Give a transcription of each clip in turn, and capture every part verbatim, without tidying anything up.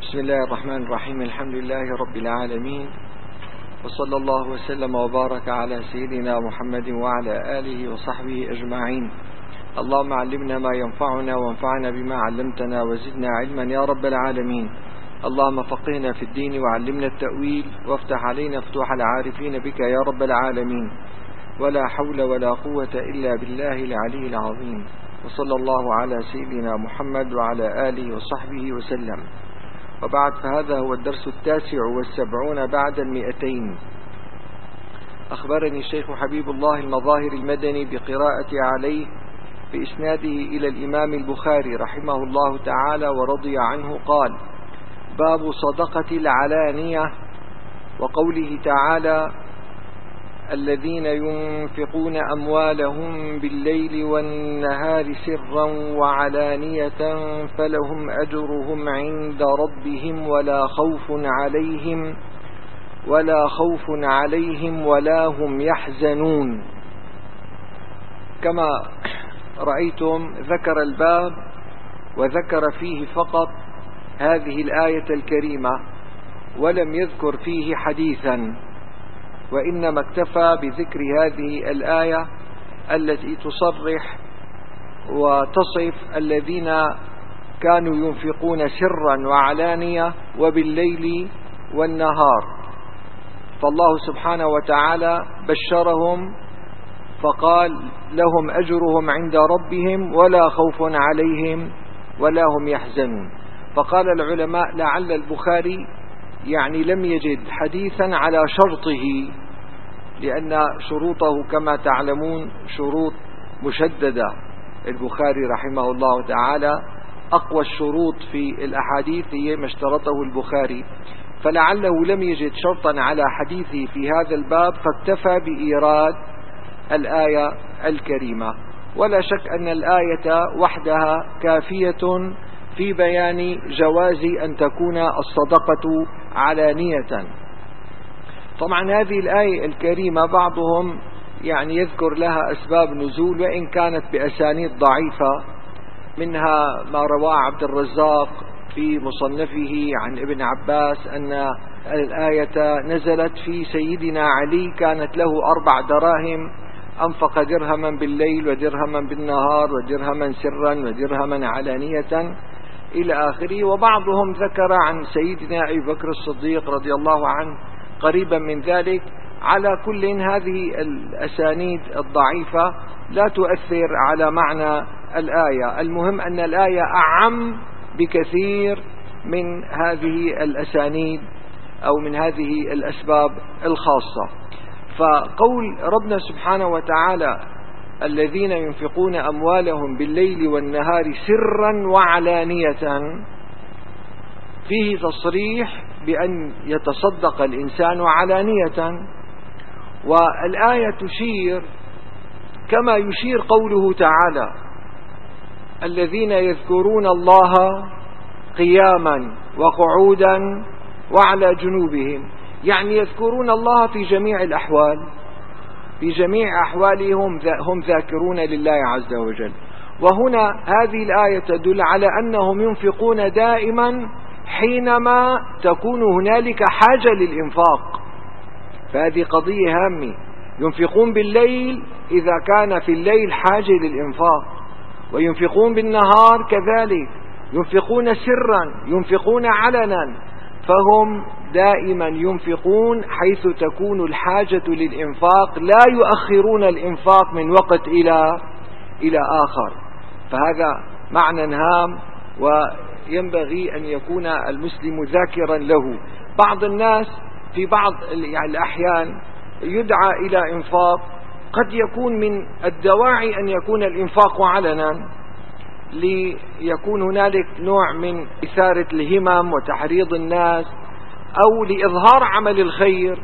بسم الله الرحمن الرحيم. الحمد لله رب العالمين، وصلى الله وسلم وبارك على سيدنا محمد وعلى آله وصحبه أجمعين. اللهم علمنا ما ينفعنا وانفعنا بما علمتنا وزدنا علما يا رب العالمين. اللهم فقهنا في الدين وعلمنا التأويل وافتح علينا فتوح العارفين بك يا رب العالمين. ولا حول ولا قوة إلا بالله العلي العظيم. وصلى الله على سيدنا محمد وعلى آله وصحبه وسلم. وبعد، فهذا هو الدرس التاسع والسبعون بعد المئتين. أخبرني الشيخ حبيب الله المظاهر المدني بقراءة عليه بإسناده إلى الإمام البخاري رحمه الله تعالى ورضي عنه قال: باب صدقة العلانية، وقوله تعالى: الذين ينفقون أموالهم بالليل والنهار سرا وعلانية فلهم أجرهم عند ربهم ولا خوف عليهم ولا خوف عليهم ولا هم يحزنون. كما رأيتم ذكر الباب وذكر فيه فقط هذه الآية الكريمة ولم يذكر فيه حديثا، وإنما اكتفى بذكر هذه الآية التي تصرح وتصف الذين كانوا ينفقون سرا وعلانية وبالليل والنهار. فالله سبحانه وتعالى بشرهم فقال: لهم أجرهم عند ربهم ولا خوف عليهم ولا هم يحزنون. فقال العلماء: لعل البخاري يعني لم يجد حديثا على شرطه، لأن شروطه كما تعلمون شروط مشددة. البخاري رحمه الله تعالى أقوى الشروط في الأحاديث هي ما اشترطه البخاري، فلعله لم يجد شرطا على حديثه في هذا الباب فاكتفى بإيراد الآية الكريمة. ولا شك أن الآية وحدها كافية في بيان جواز أن تكون الصدقة علانية. طبعا هذه الآية الكريمة بعضهم يعني يذكر لها أسباب نزول، وإن كانت بأسانيد ضعيفة، منها ما رواه عبد الرزاق في مصنفه عن ابن عباس أن الآية نزلت في سيدنا علي كانت له أربع دراهم أنفق درهما بالليل ودرهما بالنهار ودرهما سرا ودرهما علانية إلى آخره. وبعضهم ذكر عن سيدنا أبي بكر الصديق رضي الله عنه قريبا من ذلك. على كل هذه الأسانيد الضعيفة لا تؤثر على معنى الآية. المهم أن الآية أعم بكثير من هذه الأسانيد أو من هذه الأسباب الخاصة. فقول ربنا سبحانه وتعالى: الذين ينفقون أموالهم بالليل والنهار سرا وعلانية، فيه تصريح بأن يتصدق الإنسان علانية. والآية تشير كما يشير قوله تعالى: الذين يذكرون الله قياما وقعودا وعلى جنوبهم، يعني يذكرون الله في جميع الأحوال، في جميع أحوالهم هم ذاكرون لله عز وجل. وهنا هذه الآية تدل على أنهم ينفقون دائما حينما تكون هنالك حاجة للإنفاق، فهذه قضية هامة. ينفقون بالليل إذا كان في الليل حاجة للإنفاق، وينفقون بالنهار كذلك، ينفقون سرا ينفقون علنا، فهم دائما ينفقون حيث تكون الحاجة للإنفاق، لا يؤخرون الإنفاق من وقت إلى إلى آخر. فهذا معنى هام وينبغي أن يكون المسلم ذاكرا له. بعض الناس في بعض الأحيان يدعى إلى إنفاق، قد يكون من الدواعي أن يكون الإنفاق علنا ليكون هنالك نوع من إثارة الهمم وتحريض الناس أو لإظهار عمل الخير،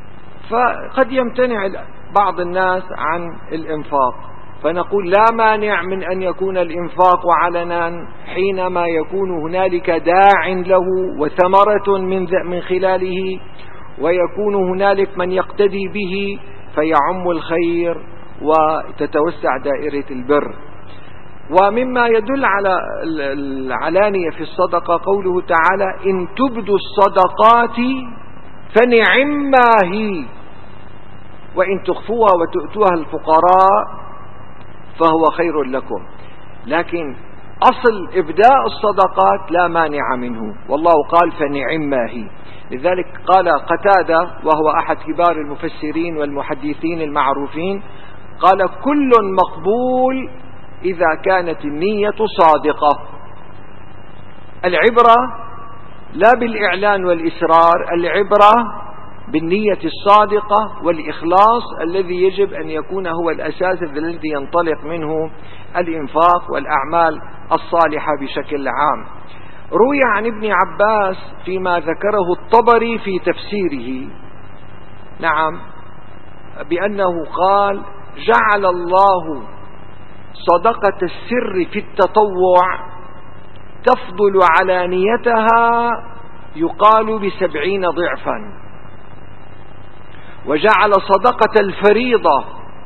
فقد يمتنع بعض الناس عن الإنفاق. فنقول لا مانع من أن يكون الإنفاق علنا حينما يكون هنالك داع له وثمرة من من خلاله، ويكون هنالك من يقتدي به فيعم الخير وتتوسع دائرة البر. ومما يدل على العلانية في الصدقة قوله تعالى إن تبدوا الصدقات فنعما هي وإن تخفوها وتؤتوها الفقراء فهو خير لكم. لكن أصل إبداء الصدقات لا مانع منه، والله قال فنعما هي. لذلك قال قتادة وهو أحد كبار المفسرين والمحدثين المعروفين، قال كل مقبول إذا كانت النية صادقة. العبرة لا بالإعلان والإسرار، العبرة بالنية الصادقة والإخلاص الذي يجب أن يكون هو الأساس الذي ينطلق منه الإنفاق والأعمال الصالحة بشكل عام. روي عن ابن عباس فيما ذكره الطبري في تفسيره، نعم، بأنه قال جعل الله صدقة السر في التطوع تفضل علانيتها يقال بسبعين ضعفا، وجعل صدقة الفريضة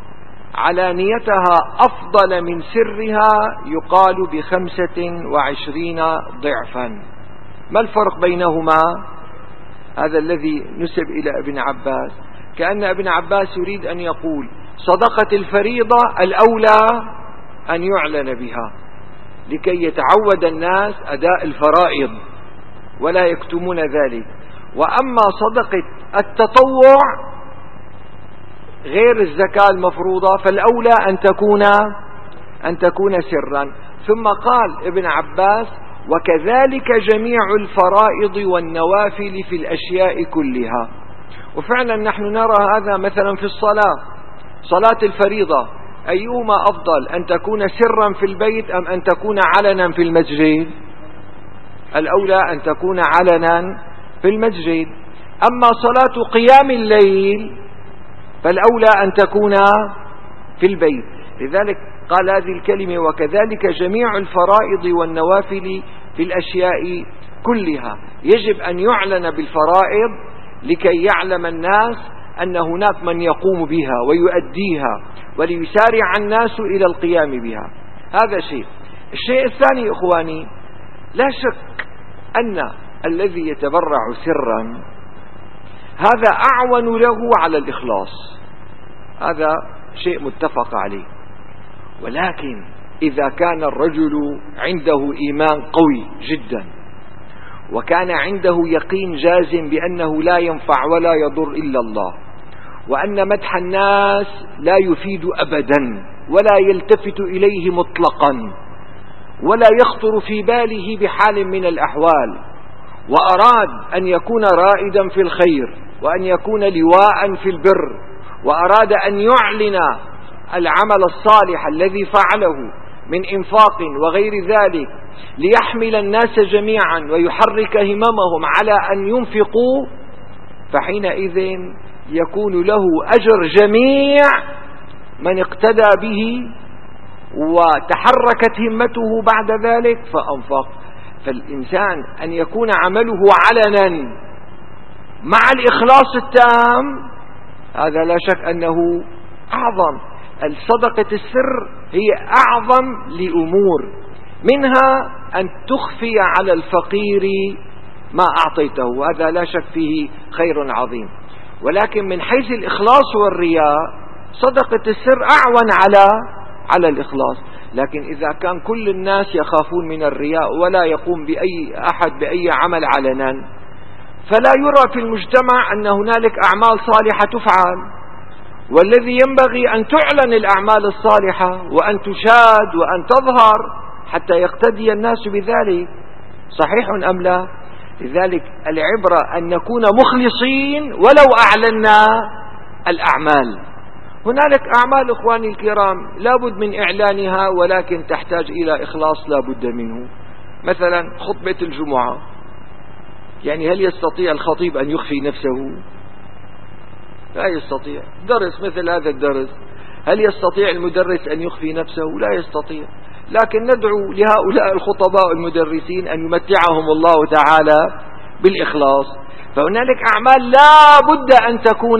علانيتها أفضل من سرها يقال بخمسة وعشرين ضعفا. ما الفرق بينهما؟ هذا الذي نسب إلى ابن عباس، كأن ابن عباس يريد أن يقول صدقة الفريضة الأولى أن يعلن بها لكي يتعود الناس أداء الفرائض ولا يكتمون ذلك، وأما صدقة التطوع غير الزكاة المفروضة فالأولى أن تكون أن تكون سرا. ثم قال ابن عباس وكذلك جميع الفرائض والنوافل في الأشياء كلها. وفعلا نحن نرى هذا مثلا في الصلاة، صلاة الفريضة أيهما أفضل، أن تكون سرا في البيت أم أن تكون علنا في المسجد؟ الأولى أن تكون علنا في المسجد. أما صلاة قيام الليل فالأولى أن تكون في البيت. لذلك قال هذه الكلمة وكذلك جميع الفرائض والنوافل في الأشياء كلها، يجب أن يعلن بالفرائض لكي يعلم الناس أن هناك من يقوم بها ويؤديها وليسارع الناس إلى القيام بها. هذا شيء. الشيء الثاني إخواني، لا شك أن الذي يتبرع سرا هذا أعون له على الإخلاص، هذا شيء متفق عليه. ولكن إذا كان الرجل عنده إيمان قوي جدا وكان عنده يقين جازم بأنه لا ينفع ولا يضر إلا الله، وأن مدح الناس لا يفيد أبدا ولا يلتفت إليه مطلقا ولا يخطر في باله بحال من الأحوال، وأراد أن يكون رائدا في الخير وأن يكون لواء في البر، وأراد أن يعلن العمل الصالح الذي فعله من إنفاق وغير ذلك ليحمل الناس جميعا ويحرك هممهم على أن ينفقوا، فحينئذ يكون له أجر جميع من اقتدى به وتحركت همته بعد ذلك فأنفق. فالإنسان أن يكون عمله علنا مع الإخلاص التام هذا لا شك أنه أعظم. الصدقة السر هي أعظم لأمور، منها أن تخفي على الفقير ما أعطيته، هذا لا شك فيه خير عظيم. ولكن من حيث الإخلاص والرياء صدقة السر أعون على على الإخلاص. لكن إذا كان كل الناس يخافون من الرياء ولا يقوم بأي أحد بأي عمل علنا فلا يرى في المجتمع أن هنالك أعمال صالحة تفعل. والذي ينبغي أن تعلن الأعمال الصالحة وأن تشاد وأن تظهر حتى يقتدي الناس بذلك، صحيح أم لا؟ لذلك العبرة أن نكون مخلصين ولو أعلنا الأعمال. هنالك أعمال إخواني الكرام لابد من إعلانها ولكن تحتاج إلى إخلاص لابد منه. مثلا خطبة الجمعة، يعني هل يستطيع الخطيب أن يخفي نفسه؟ لا يستطيع. درس مثل هذا الدرس، هل يستطيع المدرس أن يخفي نفسه؟ لا يستطيع. لكن ندعو لهؤلاء الخطباء المدرسين أن يمتعهم الله تعالى بالإخلاص. فهنالك أعمال لا بد أن تكون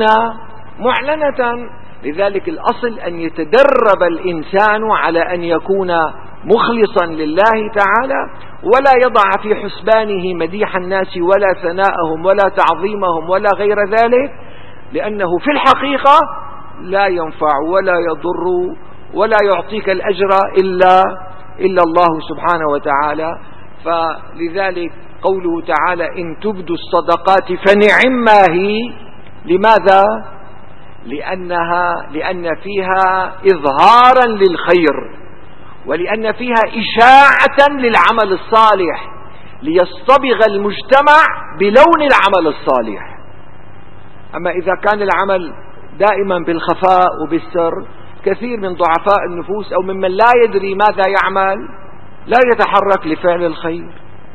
معلنة. لذلك الأصل أن يتدرب الإنسان على أن يكون مخلصا لله تعالى، ولا يضع في حسبانه مديح الناس ولا ثناءهم ولا تعظيمهم ولا غير ذلك، لأنه في الحقيقة لا ينفع ولا يضر ولا يعطيك الأجر إلا إلا الله سبحانه وتعالى. فلذلك قوله تعالى إن تبدوا الصدقات فنعما هي. لماذا؟ لأنها لأن فيها إظهارا للخير، ولأن فيها إشاعة للعمل الصالح، ليصطبغ المجتمع بلون العمل الصالح. أما إذا كان العمل دائما بالخفاء وبالسر، كثير من ضعفاء النفوس أو ممن لا يدري ماذا يعمل لا يتحرك لفعل الخير.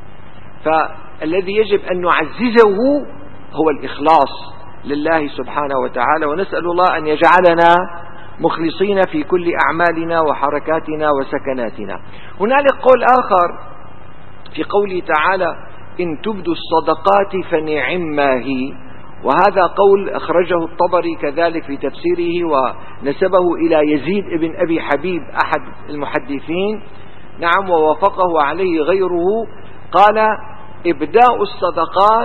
فالذي يجب أن نعززه هو الإخلاص لله سبحانه وتعالى، ونسأل الله أن يجعلنا مخلصين في كل أعمالنا وحركاتنا وسكناتنا. هنالك قول آخر في قوله تعالى إن تبدوا الصدقات فنعما هي، وهذا قول أخرجه الطبري كذلك في تفسيره ونسبه إلى يزيد بن أبي حبيب أحد المحدثين، نعم، ووافقه عليه غيره. قال إبداء الصدقات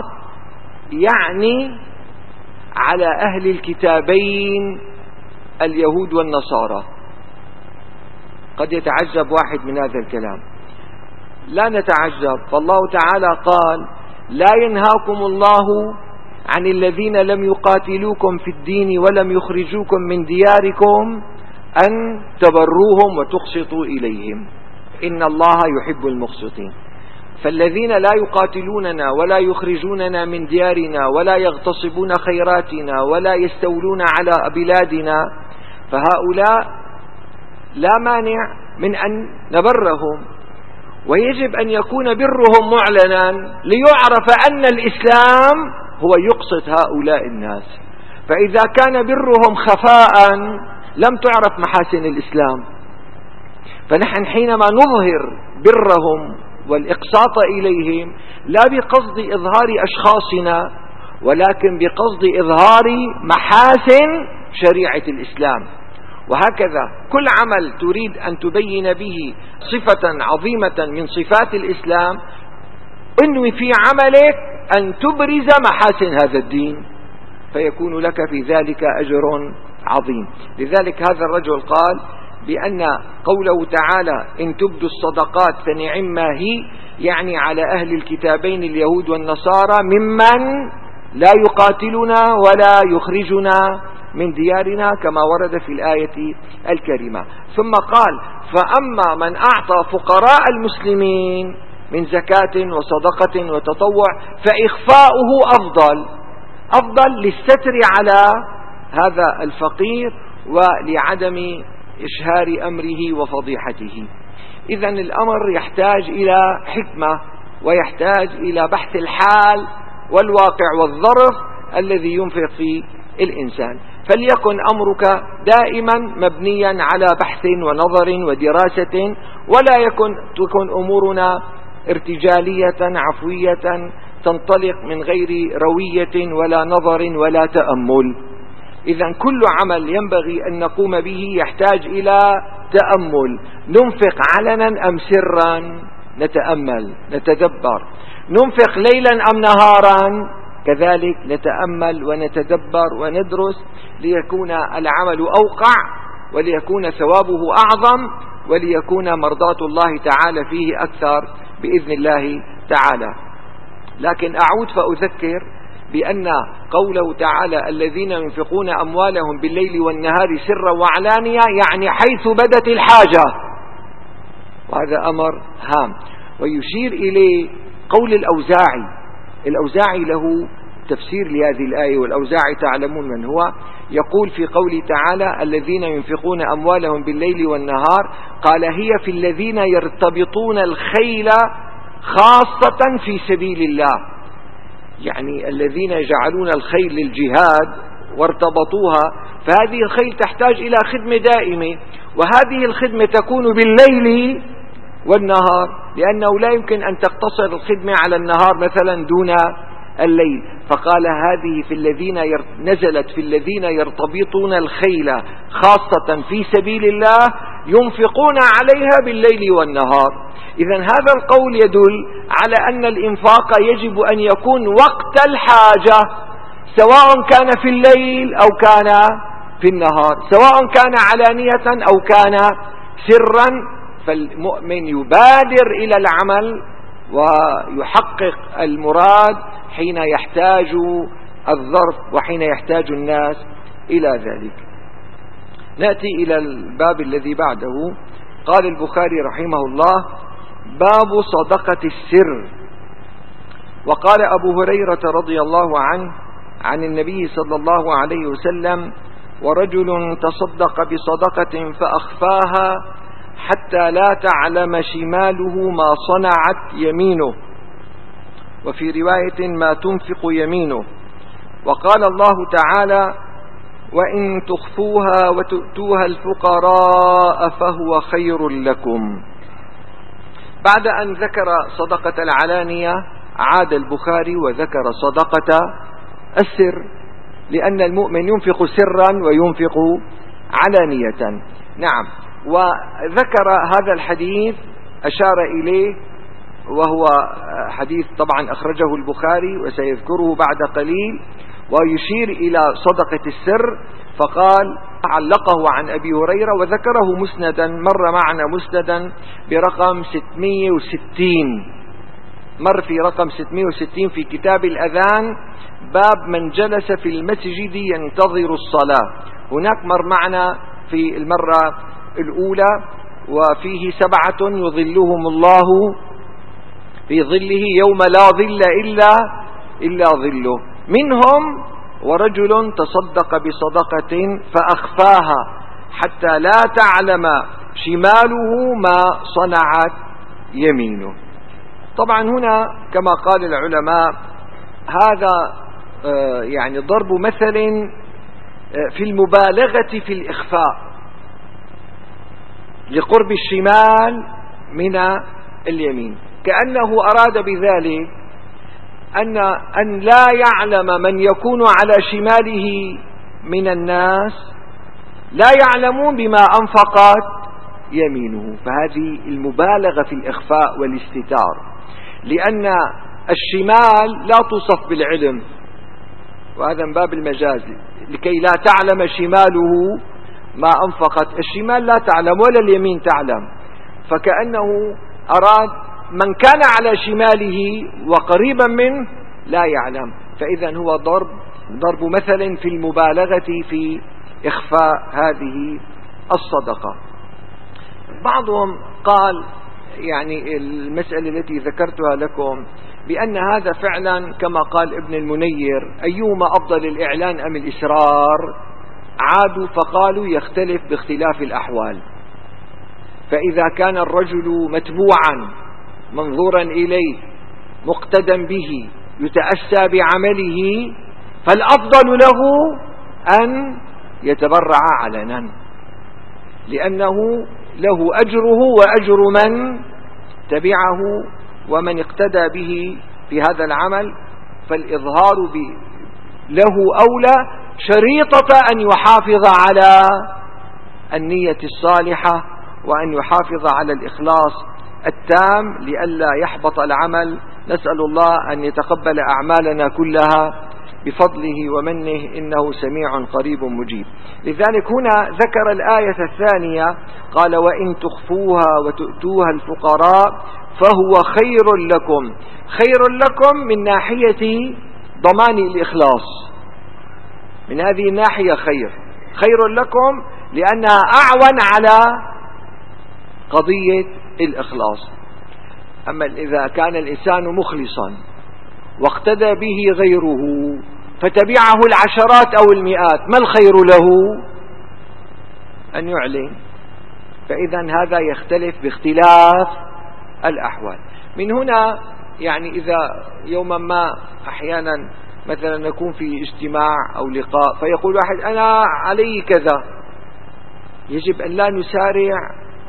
يعني على أهل الكتابين اليهود والنصارى. قد يتعجب واحد من هذا الكلام، لا نتعجب، فالله تعالى قال لا ينهاكم الله عن الذين لم يقاتلوكم في الدين ولم يخرجوكم من دياركم أن تبروهم وتقسطوا إليهم إن الله يحب المقسطين. فالذين لا يقاتلوننا ولا يخرجوننا من ديارنا ولا يغتصبون خيراتنا ولا يستولون على بلادنا، فهؤلاء لا مانع من أن نبرهم، ويجب أن يكون برهم معلنا ليعرف أن الإسلام هو يقسط هؤلاء الناس. فإذا كان برهم خفاء لم تعرف محاسن الإسلام. فنحن حينما نظهر برهم والإقساط إليهم لا بقصد إظهار أشخاصنا، ولكن بقصد إظهار محاسن شريعة الإسلام. وهكذا كل عمل تريد أن تبين به صفة عظيمة من صفات الإسلام، انوي في عملك أن تبرز محاسن هذا الدين، فيكون لك في ذلك أجر عظيم. لذلك هذا الرجل قال بأن قوله تعالى إن تبدوا الصدقات فنعما هي يعني على أهل الكتابين اليهود والنصارى ممن لا يقاتلنا ولا يخرجنا من ديارنا كما ورد في الآية الكريمة. ثم قال فأما من أعطى فقراء المسلمين من زكاة وصدقة وتطوع فإخفاؤه أفضل أفضل للستر على هذا الفقير ولعدم إشهار أمره وفضيحته. إذن الأمر يحتاج إلى حكمة ويحتاج إلى بحث الحال والواقع والظرف الذي ينفق فيه الإنسان. فليكن أمرك دائما مبنيا على بحث ونظر ودراسة، ولا يكن تكون أمورنا ارتجالية عفوية تنطلق من غير روية ولا نظر ولا تأمل. إذن كل عمل ينبغي أن نقوم به يحتاج إلى تأمل. ننفق علنا أم سرا؟ نتأمل نتدبر. ننفق ليلا أم نهارا؟ كذلك نتأمل ونتدبر وندرس ليكون العمل أوقع وليكون ثوابه أعظم وليكون مرضاة الله تعالى فيه أكثر بإذن الله تعالى. لكن أعود فأذكر بأن قوله تعالى الذين ينفقون أموالهم بالليل والنهار سرا وعلانية يعني حيث بدت الحاجة، وهذا أمر هام. ويشير إليه قول الأوزاعي. الأوزاعي له تفسير لهذه الآية، والأوزاعي تعلمون من هو. يقول في قوله تعالى الذين ينفقون أموالهم بالليل والنهار، قال هي في الذين يرتبطون الخيل خاصة في سبيل الله، يعني الذين يجعلون الخيل للجهاد وارتبطوها، فهذه الخيل تحتاج إلى خدمة دائمة، وهذه الخدمة تكون بالليل والنهار، لأنه لا يمكن أن تقتصر الخدمة على النهار مثلا دون الليل. فقال هذه في الذين ير... نزلت في الذين يرتبطون الخيل خاصة في سبيل الله، ينفقون عليها بالليل والنهار. إذن هذا القول يدل على أن الإنفاق يجب أن يكون وقت الحاجة، سواء كان في الليل أو كان في النهار، سواء كان علانية أو كان سرا. فالمؤمن يبادر إلى العمل ويحقق المراد حين يحتاج الظرف وحين يحتاج الناس إلى ذلك. نأتي إلى الباب الذي بعده. قال البخاري رحمه الله: باب صدقة السر. وقال أبو هريرة رضي الله عنه عن النبي صلى الله عليه وسلم: ورجل تصدق بصدقة فأخفاها حتى لا تعلم شماله ما صنعت يمينه، وفي رواية ما تنفق يمينه. وقال الله تعالى: وإن تخفوها وتؤتوها الفقراء فهو خير لكم. بعد أن ذكر صدقة العلانية عاد البخاري وذكر صدقة السر، لأن المؤمن ينفق سرا وينفق علانية. نعم. وذكر هذا الحديث أشار إليه، وهو حديث طبعا أخرجه البخاري وسيذكره بعد قليل، ويشير إلى صدقة السر، فقال علقه عن أبي هريرة وذكره مسندا، مر معنا مسندا برقم ستمائة وستين، مر في رقم ستمائة وستين في كتاب الأذان، باب من جلس في المسجد ينتظر الصلاة. هناك مر معنا في المرة الأولى: وفيه سبعة يظلهم الله في ظله يوم لا ظل إلا إلا ظله، منهم ورجل تصدق بصدقة فأخفاها حتى لا تعلم شماله ما صنعت يمينه. طبعا هنا كما قال العلماء هذا يعني ضرب مثل في المبالغة في الإخفاء لقرب الشمال من اليمين، كأنه أراد بذلك أن أن لا يعلم من يكون على شماله من الناس، لا يعلمون بما أنفقت يمينه. فهذه المبالغة في الإخفاء والاستتار، لأن الشمال لا توصف بالعلم، وهذا من باب المجاز، لكي لا تعلم شماله ما أنفقت. الشمال لا تعلم ولا اليمين تعلم، فكأنه أراد من كان على شماله وقريبا منه لا يعلم. فإذا هو ضرب ضرب مثل في المبالغة في إخفاء هذه الصدقة. بعضهم قال يعني المسألة التي ذكرتها لكم بأن هذا فعلا كما قال ابن المنير: أيهما أفضل الإعلان أم الإسرار؟ عادوا فقالوا يختلف باختلاف الأحوال. فإذا كان الرجل متبوعا منظورا إليه مقتدى به يتأسى بعمله، فالأفضل له أن يتبرع علنا، لأنه له أجره وأجر من تبعه ومن اقتدى به في هذا العمل، فالإظهار له أولى، شريطة أن يحافظ على النية الصالحة وأن يحافظ على الإخلاص التام لئلا يحبط العمل. نسأل الله أن يتقبل أعمالنا كلها بفضله ومنه، إنه سميع قريب مجيب. لذلك هنا ذكر الآية الثانية، قال: وإن تخفوها وتؤتوها الفقراء فهو خير لكم. خير لكم من ناحية ضمان الإخلاص، من هذه الناحية خير خير لكم لأنها أعون على قضية الإخلاص. أما إذا كان الإنسان مخلصا واقتدى به غيره فتبعه العشرات أو المئات، ما الخير له؟ أن يعلن. فإذا هذا يختلف باختلاف الأحوال. من هنا يعني إذا يوما ما أحيانا مثلا نكون في اجتماع أو لقاء فيقول واحد: أنا علي كذا، يجب أن لا نسارع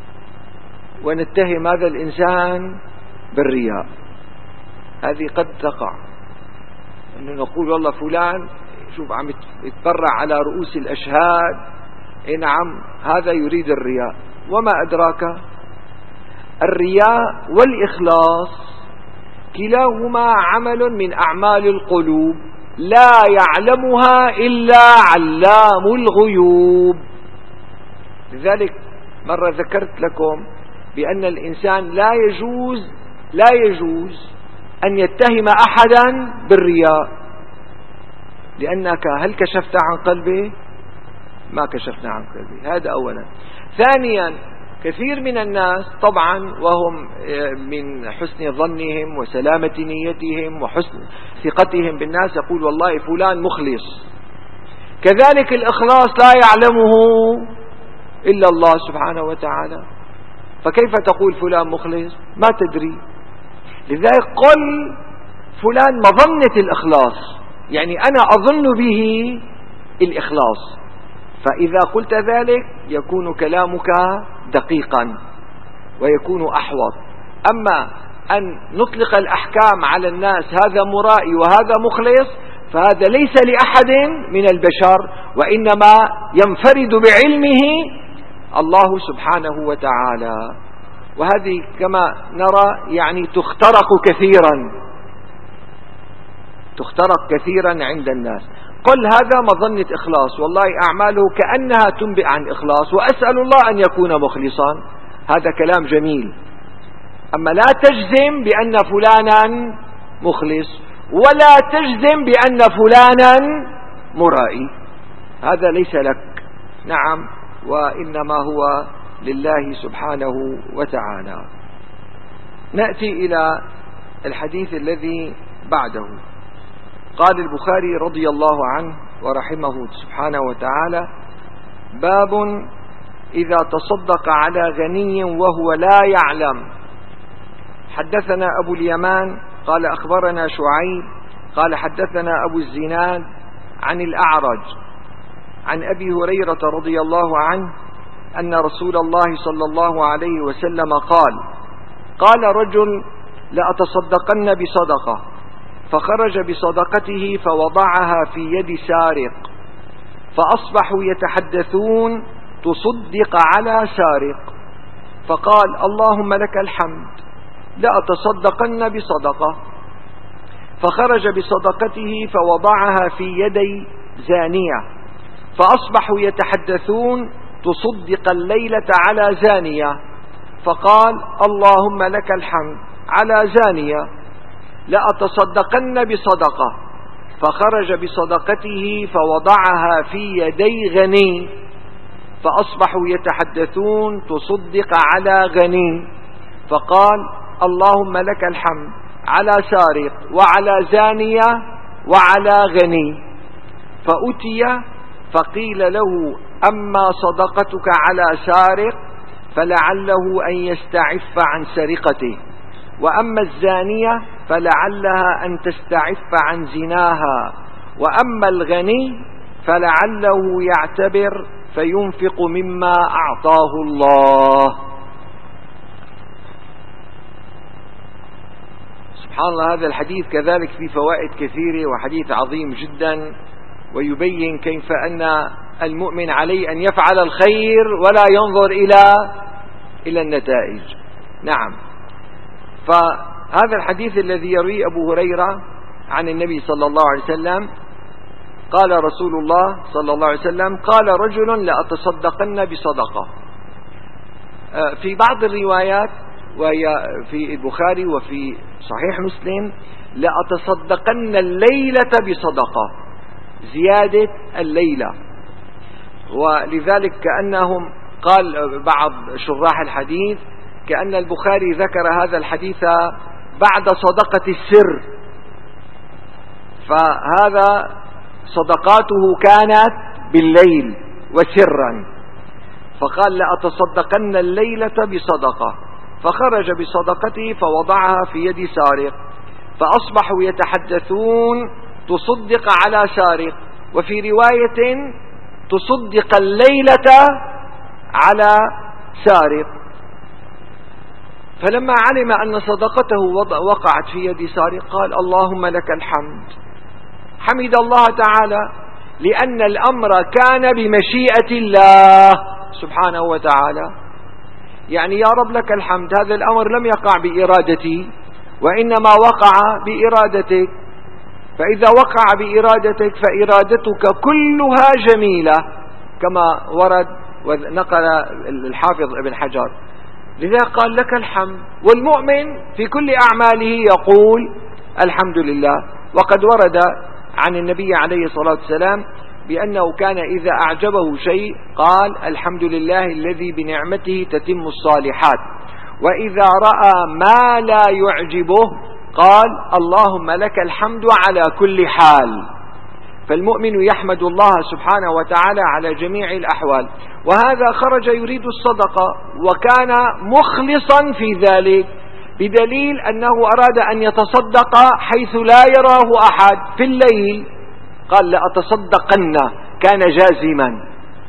ونتهم هذا الإنسان بالرياء. هذه قد تقع، أنه نقول والله فلان شوف عم يتبرع على رؤوس الأشهاد، إيه نعم، هذا يريد الرياء. وما أدراك. الرياء والإخلاص كلاهما عمل من أعمال القلوب لا يعلمها إلا علام الغيوب. لذلك مرة ذكرت لكم بأن الإنسان لا يجوز لا يجوز أن يتهم أحدا بالرياء، لأنك هل كشفت عن قلبه؟ ما كشفنا عن قلبه. هذا أولا. ثانيا، كثير من الناس طبعا وهم من حسن ظنهم وسلامة نيتهم وحسن ثقتهم بالناس يقول والله فلان مخلص. كذلك الإخلاص لا يعلمه إلا الله سبحانه وتعالى، فكيف تقول فلان مخلص؟ ما تدري. لذلك قل فلان مظنة الإخلاص، يعني أنا أظن به الإخلاص، فإذا قلت ذلك يكون كلامك دقيقا ويكون أحوط. أما أن نطلق الأحكام على الناس هذا مرائي وهذا مخلص فهذا ليس لأحد من البشر، وإنما ينفرد بعلمه الله سبحانه وتعالى. وهذه كما نرى يعني تخترق كثيرا تخترق كثيرا عند الناس. قل هذا مظنة إخلاص، والله أعماله كأنها تنبئ عن إخلاص، وأسأل الله أن يكون مخلصا. هذا كلام جميل. أما لا تجزم بأن فلانا مخلص ولا تجزم بأن فلانا مرائي، هذا ليس لك. نعم، وإنما هو لله سبحانه وتعالى. نأتي إلى الحديث الذي بعده. قال البخاري رضي الله عنه ورحمه سبحانه وتعالى: باب إذا تصدق على غني وهو لا يعلم. حدثنا أبو اليمان قال أخبرنا شعيب قال حدثنا أبو الزناد عن الأعرج عن أبي هريرة رضي الله عنه أن رسول الله صلى الله عليه وسلم قال: قال رجل: لأتصدقن بصدقة، فخرج بصدقته فوضعها في يد سارق، فأصبحوا يتحدثون: تصدق على سارق. فقال: اللهم لك الحمد، لأتصدقن بصدقة. فخرج بصدقته فوضعها في يدي زانية، فأصبحوا يتحدثون: تصدق الليلة على زانية. فقال: اللهم لك الحمد، على زانية. لأتصدقن بصدقة. فخرج بصدقته فوضعها في يدي غني، فأصبحوا يتحدثون: تصدق على غني. فقال: اللهم لك الحمد، على سارق وعلى زانية وعلى غني. فأتي فقيل له: أما صدقتك على سارق فلعله أن يستعف عن سرقته، وأما الزانية فلعلها أن تستعف عن زناها، وأما الغني فلعله يعتبر فينفق مما أعطاه الله. سبحان الله، هذا الحديث كذلك في فوائد كثيرة وحديث عظيم جدا، ويبين كيف أن المؤمن عليه أن يفعل الخير ولا ينظر إلى إلى النتائج. نعم، فهذا الحديث الذي يرويه أبو هريرة عن النبي صلى الله عليه وسلم قال رسول الله صلى الله عليه وسلم: قال رجل: لأتصدقن بصدقة. في بعض الروايات وهي في البخاري وفي صحيح مسلم: لأتصدقن الليلة بصدقة، زيادة الليلة. ولذلك كأنهم قال بعض شراح الحديث كأن البخاري ذكر هذا الحديث بعد صدقة السر، فهذا صدقاته كانت بالليل وسرا، فقال: لأتصدقن الليلة بصدقة. فخرج بصدقته فوضعها في يد سارق، فأصبحوا يتحدثون: تصدق على سارق. وفي رواية: تصدق الليلة على سارق. فلما علم أن صدقته وقعت في يد سارق قال: اللهم لك الحمد. حمد الله تعالى لأن الأمر كان بمشيئة الله سبحانه وتعالى، يعني يا رب لك الحمد، هذا الأمر لم يقع بإرادتي وإنما وقع بإرادتك، فإذا وقع بإرادتك فإرادتك كلها جميلة كما ورد ونقل الحافظ ابن حجر. لذا قال لك الحمد. والمؤمن في كل أعماله يقول الحمد لله. وقد ورد عن النبي عليه الصلاة والسلام بأنه كان إذا أعجبه شيء قال الحمد لله الذي بنعمته تتم الصالحات، وإذا رأى ما لا يعجبه قال اللهم لك الحمد على كل حال. فالمؤمن يحمد الله سبحانه وتعالى على جميع الأحوال. وهذا خرج يريد الصدقة وكان مخلصا في ذلك، بدليل أنه أراد أن يتصدق حيث لا يراه أحد في الليل، قال لأتصدقن، كان جازما،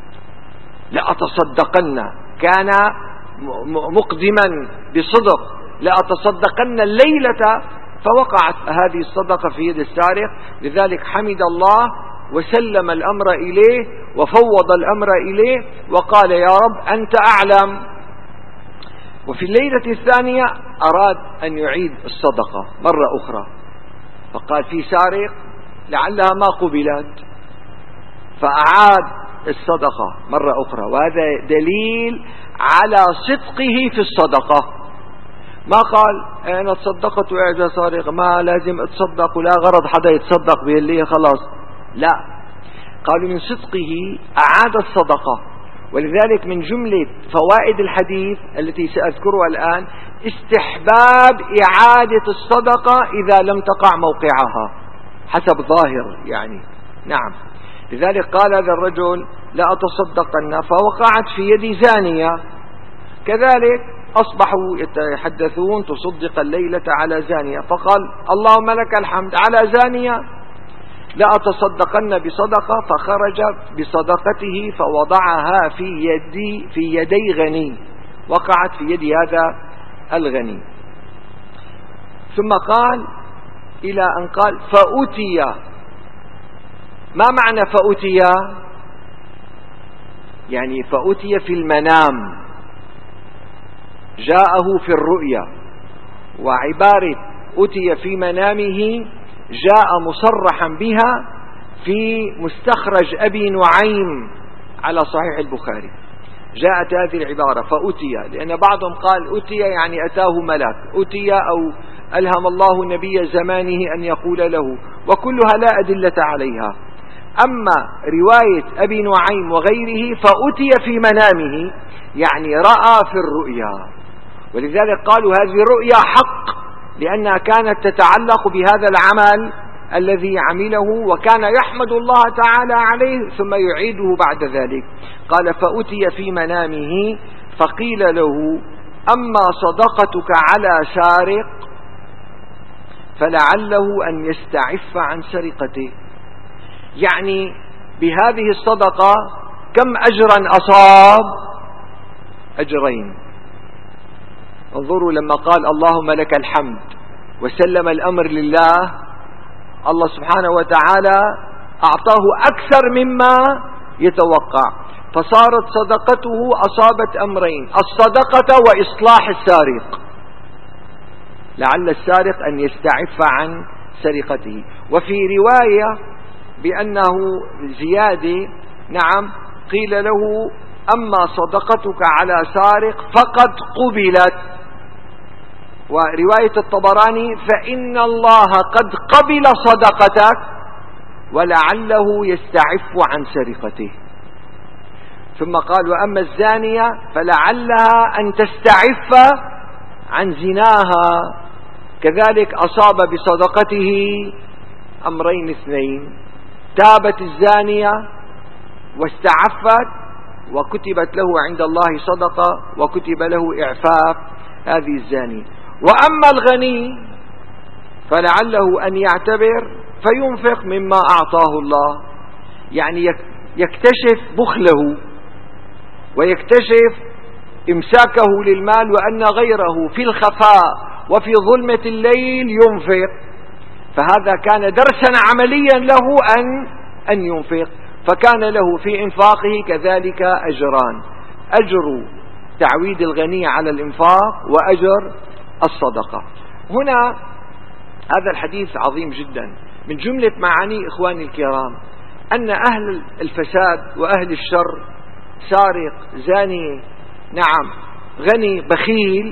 لأتصدقن، كان مقدما بصدق، لأتصدقن الليلة، فوقعت هذه الصدقة في يد السارق. لذلك حمد الله وسلم الأمر إليه وفوض الأمر إليه وقال يا رب أنت أعلم. وفي الليلة الثانية أراد أن يعيد الصدقة مرة أخرى، فقال في سارق لعلها ما قبلت، فأعاد الصدقة مرة أخرى. وهذا دليل على صدقه في الصدقة. ما قال أنا تصدقت وإعجى سارق ما لازم اتصدق ولا غرض حدا يتصدق به اللي خلاص، لا، قالوا من صدقه أعاد الصدقة. ولذلك من جملة فوائد الحديث التي سأذكرها الآن استحباب إعادة الصدقة إذا لم تقع موقعها حسب ظاهر يعني. نعم. لذلك قال هذا الرجل لا أتصدقن، فوقعت في يدي زانية. كذلك أصبحوا يتحدثون تصدق الليلة على زانية، فقال اللهم لك الحمد على زانية لا أتصدقن بصدقة، فخرج بصدقته فوضعها في يدي في يدي غني، وقعت في يد هذا الغني. ثم قال إلى أن قال فأتي. ما معنى فأتي؟ يعني فأتي في المنام، جاءه في الرؤيا. وعبارة أتي في منامه جاء مصرحا بها في مستخرج أبي نعيم على صحيح البخاري، جاءت هذه العبارة فأتي، لأن بعضهم قال أتي يعني أتاه ملاك، أتي أو ألهم الله نبي زمانه أن يقول له، وكلها لا أدلة عليها. أما رواية أبي نعيم وغيره فأتي في منامه يعني رأى في الرؤيا. ولذلك قالوا هذه الرؤيا حق، لأنها كانت تتعلق بهذا العمل الذي عمله وكان يحمد الله تعالى عليه ثم يعيده بعد ذلك. قال فأتي في منامه فقيل له أما صدقتك على سارق فلعله أن يستعف عن سرقته. يعني بهذه الصدقة كم أجرا أصاب؟ أجرين. انظروا لما قال اللهم لك الحمد وسلم الأمر لله، الله سبحانه وتعالى أعطاه أكثر مما يتوقع، فصارت صدقته أصابت أمرين: الصدقة وإصلاح السارق، لعل السارق أن يستعف عن سرقته. وفي رواية بأنه زيادة، نعم، قيل له أما صدقتك على سارق فقد قبلت. ورواية الطبراني فإن الله قد قبل صدقتك ولعله يستعف عن سرقته. ثم قال وأما الزانية فلعلها أن تستعف عن زناها. كذلك أصاب بصدقته أمرين اثنين: تابت الزانية واستعفت وكتبت له عند الله صدقة وكتب له إعفاف هذه الزانية. وأما الغني فلعله أن يعتبر فينفق مما أعطاه الله، يعني يكتشف بخله ويكتشف إمساكه للمال، وأن غيره في الخفاء وفي ظلمة الليل ينفق، فهذا كان درسا عمليا له أن أن ينفق، فكان له في إنفاقه كذلك أجران: أجر تعويد الغني على الإنفاق وأجر الصدقة. هنا هذا الحديث عظيم جدا. من جملة معاني إخواني الكرام أن أهل الفساد وأهل الشر، سارق، زاني، نعم، غني، بخيل،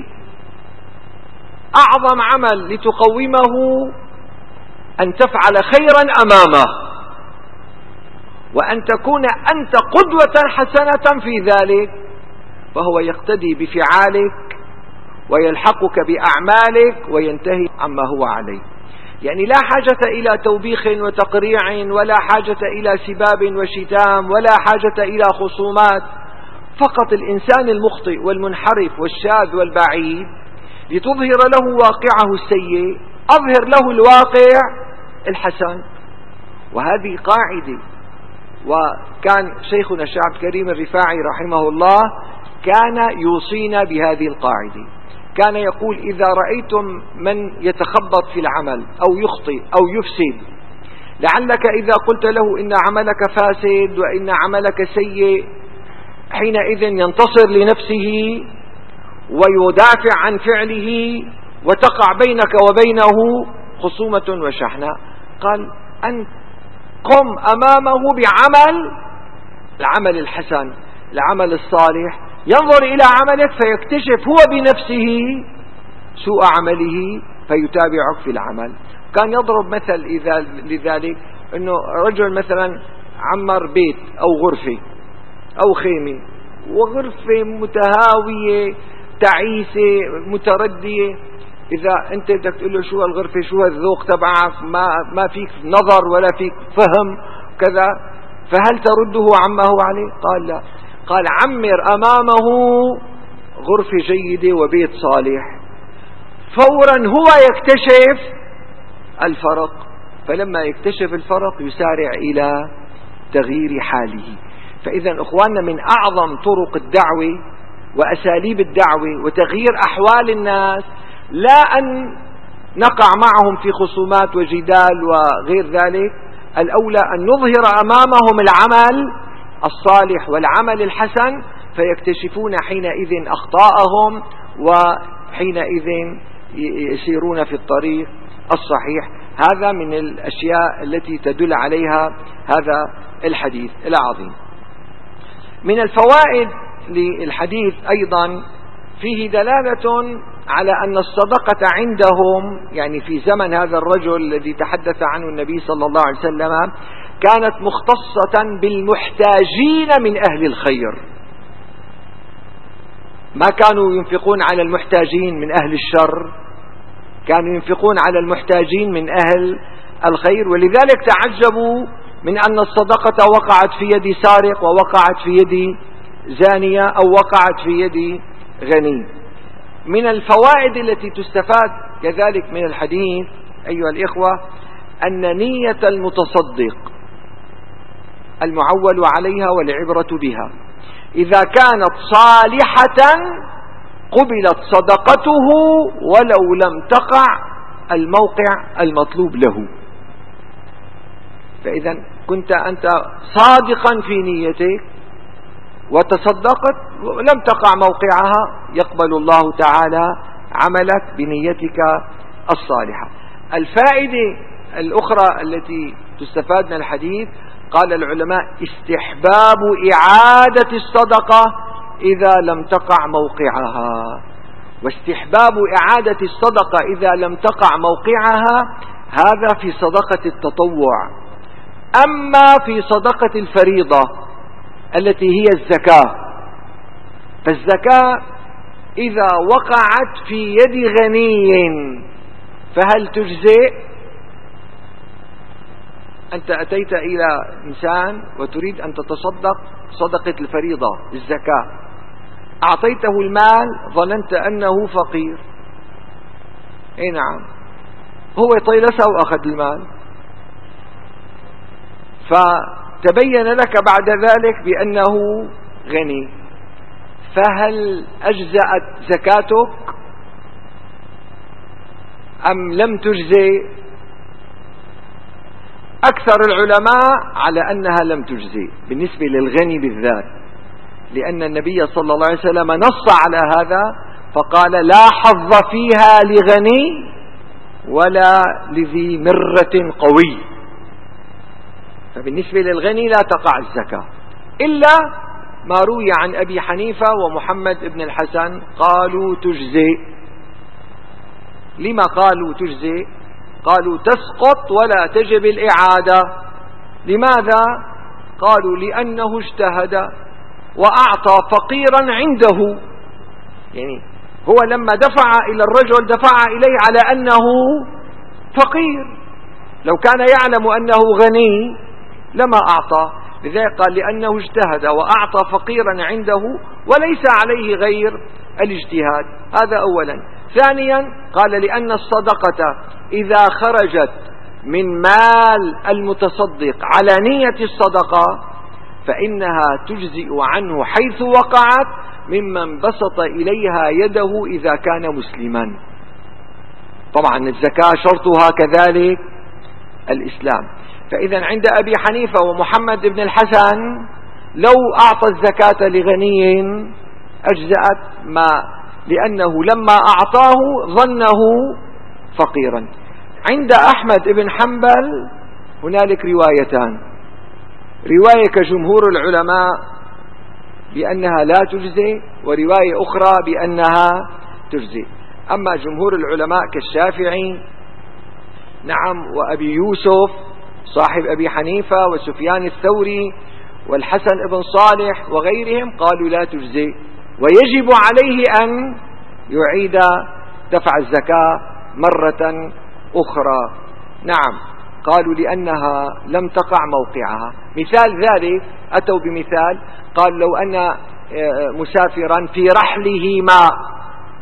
أعظم عمل لتقومه أن تفعل خيرا أمامه، وأن تكون أنت قدوة حسنة في ذلك، فهو يقتدي بفعالك ويلحقك بأعمالك وينتهي عما هو عليه. يعني لا حاجة إلى توبيخ وتقريع، ولا حاجة إلى سباب وشتام، ولا حاجة إلى خصومات. فقط الإنسان المخطئ والمنحرف والشاذ والبعيد لتظهر له واقعه السيء، أظهر له الواقع الحسن. وهذه قاعدة. وكان شيخنا الشيخ عبد الكريم الرفاعي رحمه الله كان يوصينا بهذه القاعدة. كان يقول: إذا رأيتم من يتخبط في العمل أو يخطئ أو يفسد، لعلك إذا قلت له إن عملك فاسد وإن عملك سيء، حينئذ ينتصر لنفسه ويدافع عن فعله وتقع بينك وبينه خصومة وشحنة. قال: أن قم أمامه بعمل العمل الحسن، العمل الصالح، ينظر إلى عملك فيكتشف هو بنفسه سوء عمله فيتابعك في العمل. كان يضرب مثل لذلك أنه رجل مثلا عمر بيت أو غرفة أو خيمة، وغرفة متهاوية تعيسة متردية، إذا أنت بدك تقول له شو الغرفة، شو الذوق تبعك، ما ما فيك نظر ولا فيك فهم كذا، فهل ترده عما هو عليه؟ قال لا. قال: عمر أمامه غرفة جيدة وبيت صالح، فورا هو يكتشف الفرق، فلما يكتشف الفرق يسارع إلى تغيير حاله. فإذا أخواننا من أعظم طرق الدعوة وأساليب الدعوة وتغيير أحوال الناس لا أن نقع معهم في خصومات وجدال وغير ذلك، الأولى أن نظهر أمامهم العمل الصالح والعمل الحسن، فيكتشفون حينئذ أخطاءهم وحينئذ يسيرون في الطريق الصحيح. هذا من الأشياء التي تدل عليها هذا الحديث العظيم. من الفوائد للحديث أيضا فيه دلالة على أن الصدقة عندهم، يعني في زمن هذا الرجل الذي تحدث عنه النبي صلى الله عليه وسلم، كانت مختصة بالمحتاجين من أهل الخير، ما كانوا ينفقون على المحتاجين من أهل الشر، كانوا ينفقون على المحتاجين من أهل الخير. ولذلك تعجبوا من أن الصدقة وقعت في يد سارق ووقعت في يد زانية أو وقعت في يد غني. من الفوائد التي تستفاد كذلك من الحديث أيها الإخوة أن نية المتصدق المعول عليها والعبرة بها، إذا كانت صالحة قبلت صدقته ولو لم تقع الموقع المطلوب له. فإذا كنت أنت صادقا في نيتك وتصدقت ولم تقع موقعها، يقبل الله تعالى عملك بنيتك الصالحة. الفائدة الأخرى التي تستفاد من الحديث، قال العلماء: استحباب إعادة الصدقة إذا لم تقع موقعها. واستحباب إعادة الصدقة إذا لم تقع موقعها هذا في صدقة التطوع. أما في صدقة الفريضة التي هي الزكاة، فالزكاة إذا وقعت في يد غني فهل تجزئ؟ أنت أتيت إلى إنسان وتريد أن تتصدق صدقة الفريضة الزكاة، أعطيته المال ظننت أنه فقير، أي نعم، هو طيلسه وأخذ المال، فتبين لك بعد ذلك بأنه غني، فهل أجزأت زكاتك أم لم تجزي؟ أكثر العلماء على أنها لم تجزي بالنسبة للغني بالذات، لأن النبي صلى الله عليه وسلم نص على هذا فقال لا حظ فيها لغني ولا لذي مرة قوي. فبالنسبة للغني لا تقع الزكاة إلا ما روي عن أبي حنيفة ومحمد بن الحسن قالوا تجزي. لما قالوا تجزي؟ قالوا تسقط ولا تجب الإعادة. لماذا؟ قالوا لأنه اجتهد وأعطى فقيرا عنده، يعني هو لما دفع إلى الرجل دفع إليه على أنه فقير، لو كان يعلم أنه غني لما أعطى. لذلك قال لأنه اجتهد وأعطى فقيرا عنده وليس عليه غير الاجتهاد. هذا أولا. ثانيا قال لأن الصدقة إذا خرجت من مال المتصدق على نية الصدقة فإنها تجزئ عنه حيث وقعت ممن بسط إليها يده إذا كان مسلما. طبعا الزكاة شرطها كذلك الإسلام. فإذا عند أبي حنيفة ومحمد بن الحسن لو أعطى الزكاة لغني أجزأت، ما لأنه لما أعطاه ظنه فقيرا. عند أحمد بن حنبل هنالك روايتان، رواية كجمهور العلماء بأنها لا تجزي، ورواية أخرى بأنها تجزي. أما جمهور العلماء كالشافعي نعم وأبي يوسف صاحب أبي حنيفة وسفيان الثوري والحسن بن صالح وغيرهم قالوا لا تجزي، ويجب عليه أن يعيد دفع الزكاة مرة أخرى. نعم قالوا لأنها لم تقع موقعها. مثال ذلك أتوا بمثال، قال لو أن مسافرا في رحله ماء،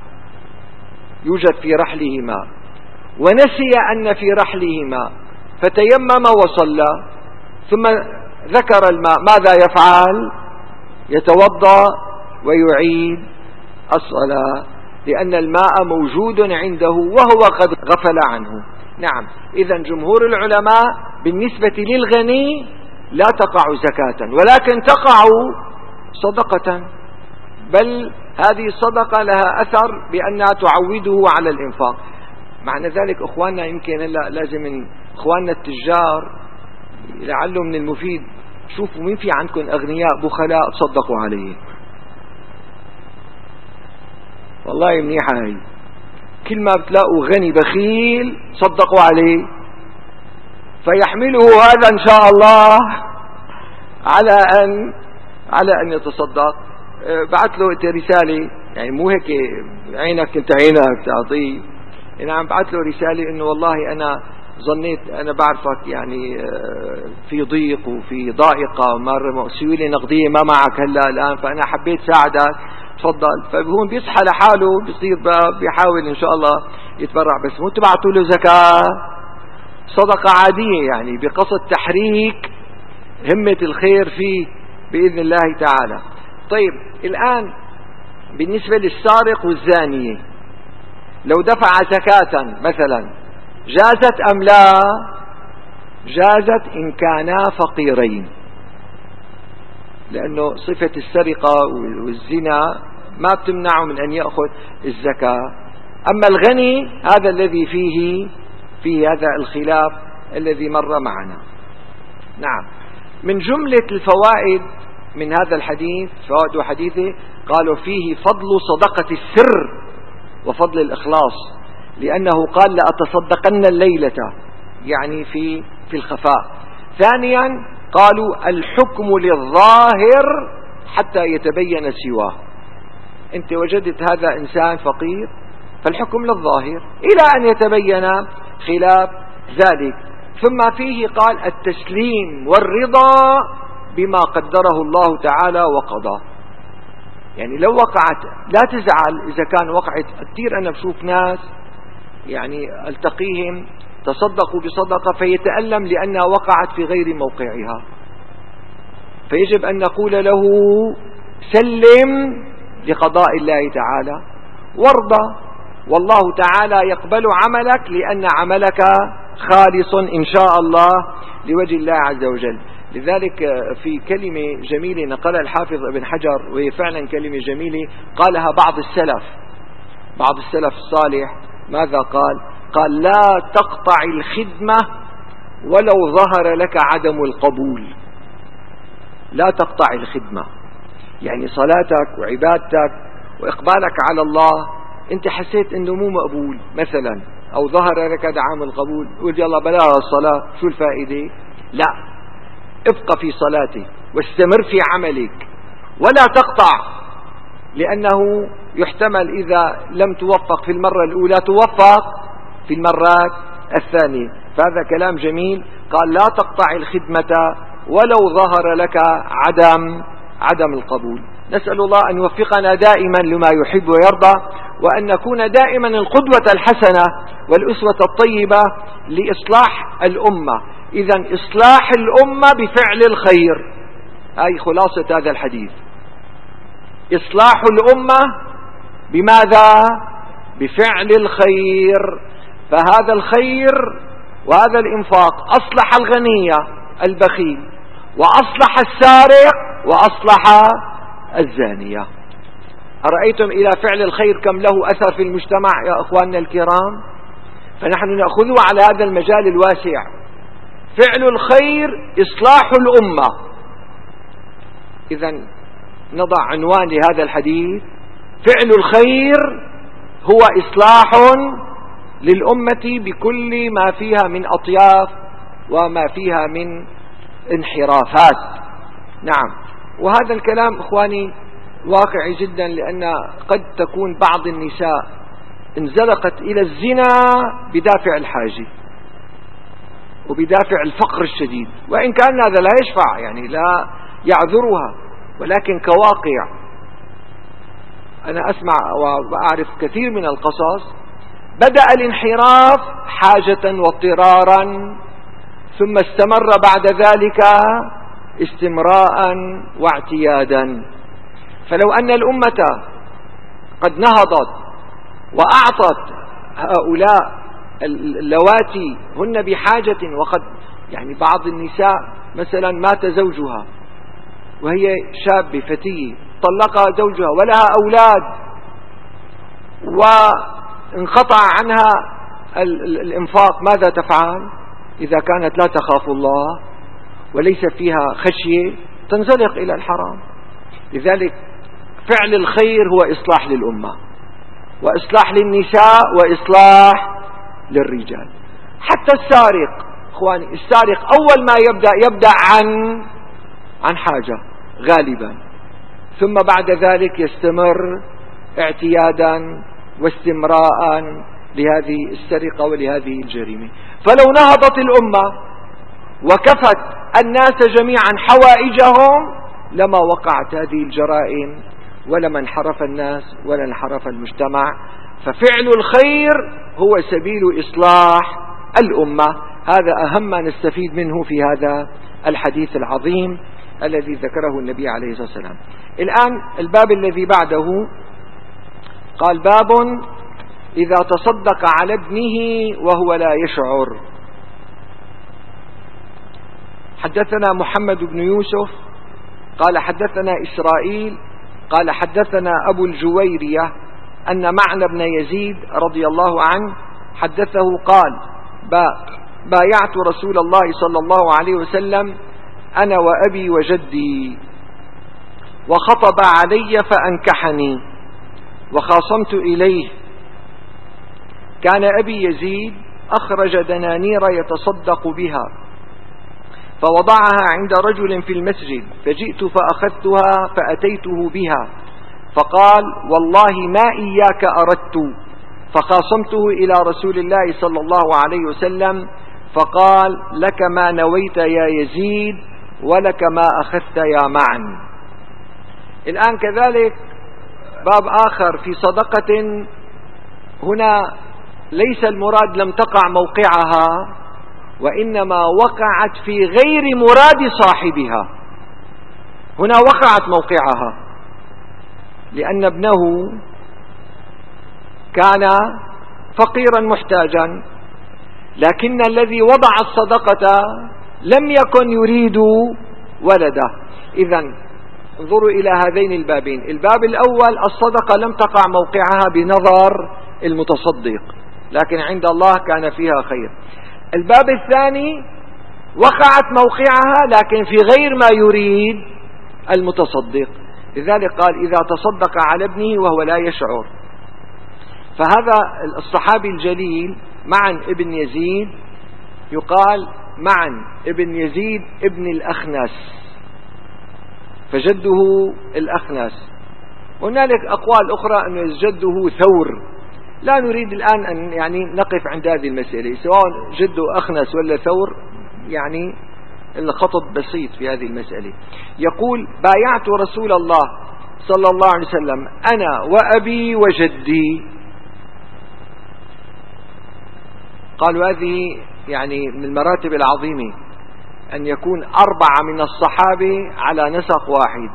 يوجد في رحله ماء ونسي أن في رحله ماء فتيمم وصلى ثم ذكر الماء، ماذا يفعل؟ يتوضأ ويعيد الصلاة لأن الماء موجود عنده وهو قد غفل عنه. نعم إذن جمهور العلماء بالنسبة للغني لا تقع زكاة ولكن تقع صدقة، بل هذه الصدقة لها أثر بأنها تعوده على الإنفاق. معنى ذلك أخواننا يمكن هلا لازم من أخواننا التجار لعله من المفيد شوفوا مين في عندكم أغنياء بخلاء تصدقوا عليه. والله منيحة هي، كل ما بتلاقوا غني بخيل صدقوا عليه فيحمله هذا إن شاء الله على أن على أن يتصدق. بعت له رسالة، يعني مو هيك عينك انت عينك تعطيه، نعم بعت له رسالة إنه والله أنا ظنيت أنا بعرفك يعني في ضيق وفي ضائقة مرة سيولة نقدية ما معك هلا الآن، فأنا حبيت ساعدك تفضل. فهون بيصحى لحاله بيصير بيحاول إن شاء الله يتبرع، بس مو تبعتوا له زكاة، صدقة عادية يعني بقصد تحريك همة الخير فيه بإذن الله تعالى. طيب الآن بالنسبة للسارق والزانية لو دفع زكاة مثلا جازت أم لا؟ جازت إن كانا فقيرين، لأنه صفة السرقة والزنا ما بتمنعه من أن يأخذ الزكاة. أما الغني هذا الذي فيه فيه هذا الخلاف الذي مر معنا. نعم من جملة الفوائد من هذا الحديث فوائد حديثه قالوا فيه فضل صدقة السر وفضل الإخلاص، لأنه قال لأتصدقن الليلة يعني في في الخفاء. ثانيا قالوا الحكم للظاهر حتى يتبين سواه، أنت وجدت هذا إنسان فقير فالحكم للظاهر إلى أن يتبين خلاف ذلك. ثم فيه قال التسليم والرضا بما قدره الله تعالى وقضاه، يعني لو وقعت لا تزعل إذا كان وقعت. كثير أنا بشوف ناس يعني التقيهم تصدقوا بصدقة فيتألم لأنها وقعت في غير موقعها، فيجب أن نقول له سلم لقضاء الله تعالى وارضى، والله تعالى يقبل عملك لأن عملك خالص إن شاء الله لوجه الله عز وجل. لذلك في كلمة جميلة نقلها الحافظ ابن حجر، وهي فعلا كلمة جميلة قالها بعض السلف، بعض السلف الصالح. ماذا قال؟ قال: لا تقطع الخدمة ولو ظهر لك عدم القبول. لا تقطع الخدمة، يعني صلاتك وعبادتك وإقبالك على الله أنت حسيت أنه مو مقبول مثلا، أو ظهر لك دعم القبول، قل يلا بلاها الصلاة، شو الفائدة؟ لا، ابقى في صلاتك واستمر في عملك ولا تقطع، لأنه يحتمل إذا لم توفق في المرة الأولى توفق في المرات الثانية. فهذا كلام جميل. قال: لا تقطع الخدمة ولو ظهر لك عدم عدم القبول. نسأل الله أن يوفقنا دائما لما يحب ويرضى، وأن نكون دائما القدوة الحسنة والأسوة الطيبة لإصلاح الأمة. إذن إصلاح الأمة بفعل الخير، هاي خلاصة هذا الحديث. إصلاح الأمة بماذا؟ بفعل الخير. فهذا الخير وهذا الإنفاق أصلح الغني البخيل، وأصلح السارق، وأصلح الزانية. أرأيتم إلى فعل الخير كم له أثر في المجتمع يا أخواننا الكرام؟ فنحن نأخذه على هذا المجال الواسع. فعل الخير إصلاح الأمة. إذن نضع عنوان لهذا الحديث: فعل الخير هو إصلاح للأمة بكل ما فيها من أطياف وما فيها من انحرافات. نعم، وهذا الكلام إخواني واقعي جدا، لأن قد تكون بعض النساء انزلقت إلى الزنا بدافع الحاجة وبدافع الفقر الشديد، وإن كان هذا لا يشفع، يعني لا يعذرها، ولكن كواقع أنا أسمع وأعرف كثير من القصص بدأ الانحراف حاجة واضطرارا، ثم استمر بعد ذلك استمراء واعتيادا. فلو أن الأمة قد نهضت وأعطت هؤلاء اللواتي هن بحاجة، وقد يعني بعض النساء مثلا مات زوجها وهي شابة فتية، طلقها زوجها ولها أولاد وانقطع عنها الإنفاق، ماذا تفعل؟ إذا كانت لا تخاف الله وليس فيها خشية تنزلق إلى الحرام. لذلك فعل الخير هو إصلاح للأمة، وإصلاح للنساء، وإصلاح للرجال. حتى السارق إخواني، السارق أول ما يبدأ يبدأ عن عن حاجة غالبا، ثم بعد ذلك يستمر اعتيادا واستمراء لهذه السرقة ولهذه الجريمة. فلو نهضت الأمة وكفت الناس جميعا حوائجهم لما وقعت هذه الجرائم، ولما انحرف الناس ولا انحرف المجتمع. ففعل الخير هو سبيل إصلاح الأمة. هذا أهم ما نستفيد منه في هذا الحديث العظيم الذي ذكره النبي عليه الصلاة والسلام. الآن الباب الذي بعده قال: باب إذا تصدق على ابنه وهو لا يشعر. حدثنا محمد بن يوسف قال حدثنا إسرائيل قال حدثنا أبو الجويرية أن معنى بن يزيد رضي الله عنه حدثه قال: بايعت رسول الله صلى الله عليه وسلم أنا وأبي وجدي، وخطب علي فأنكحني، وخاصمت إليه. كان أبي يزيد أخرج دنانير يتصدق بها، فوضعها عند رجل في المسجد، فجئت فأخذتها فأتيته بها، فقال: والله ما إياك أردت. فخاصمته إلى رسول الله صلى الله عليه وسلم، فقال: لك ما نويت يا يزيد، ولك ما أخذت يا معن. الآن كذلك باب آخر في صدقة. هنا ليس المراد لم تقع موقعها، وإنما وقعت في غير مراد صاحبها. هنا وقعت موقعها لأن ابنه كان فقيرا محتاجا، لكن الذي وضع الصدقة لم يكن يريد ولده. إذن انظروا إلى هذين البابين. الباب الأول الصدقة لم تقع موقعها بنظر المتصدق، لكن عند الله كان فيها خير. الباب الثاني وقعت موقعها لكن في غير ما يريد المتصدق، لذلك قال إذا تصدق على ابنه وهو لا يشعر. فهذا الصحابي الجليل معن ابن يزيد يقال معن ابن يزيد ابن الأخنس، فجده الأخنس. هنالك أقوال أخرى أن جده ثور، لا نريد الآن أن يعني نقف عند هذه المسألة، سواء جده أخنس ولا ثور، يعني الخطب بسيط في هذه المسألة. يقول بايعت رسول الله صلى الله عليه وسلم أنا وأبي وجدي. قالوا هذه يعني من المراتب العظيمة أن يكون أربعة من الصحابة على نسق واحد،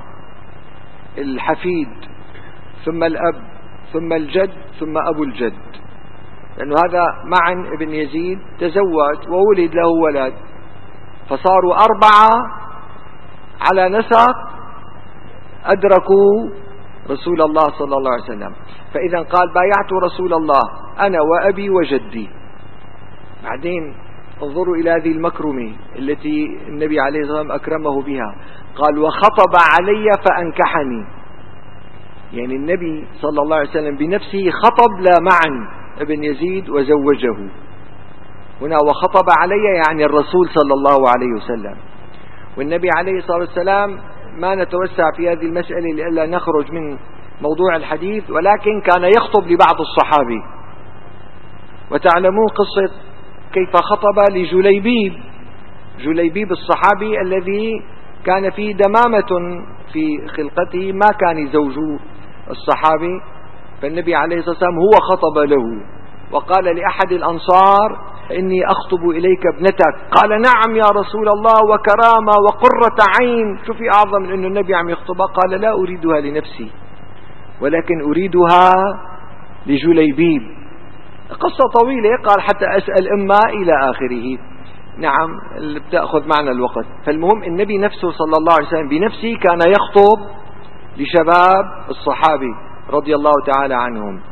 الحفيد ثم الأب ثم الجد ثم أبو الجد، لأنه هذا معن ابن يزيد تزوج وولد له ولد، فصاروا أربعة على نسق أدركوا رسول الله صلى الله عليه وسلم. فإذا قال بايعت رسول الله أنا وأبي وجدي. بعدين انظروا إلى هذه المكرمة التي النبي عليه الصلاة والسلام أكرمه بها، قال وخطب علي فأنكحني، يعني النبي صلى الله عليه وسلم بنفسه خطب لمعن ابن يزيد وزوجه. هنا وخطب علي يعني الرسول صلى الله عليه وسلم. والنبي عليه الصلاة والسلام ما نتوسع في هذه المسألة لئلا نخرج من موضوع الحديث، ولكن كان يخطب لبعض الصحابة. وتعلمون قصة كيف خطب لجليبيب، جليبيب الصحابي الذي كان فيه دمامة في خلقته، ما كان زوجه الصحابي، فالنبي عليه الصلاة والسلام هو خطب له وقال لأحد الأنصار إني أخطب إليك ابنتك، قال نعم يا رسول الله وكرامة وقرة عين. شوفي أعظم من أن النبي عم يخطبها، قال لا أريدها لنفسي ولكن أريدها لجليبيب. قصة طويلة قال حتى أسأل أمه إلى آخره. نعم اللي بتأخذ معنا الوقت. فالمهم النبي نفسه صلى الله عليه وسلم بنفسه كان يخطب لشباب الصحابة رضي الله تعالى عنهم.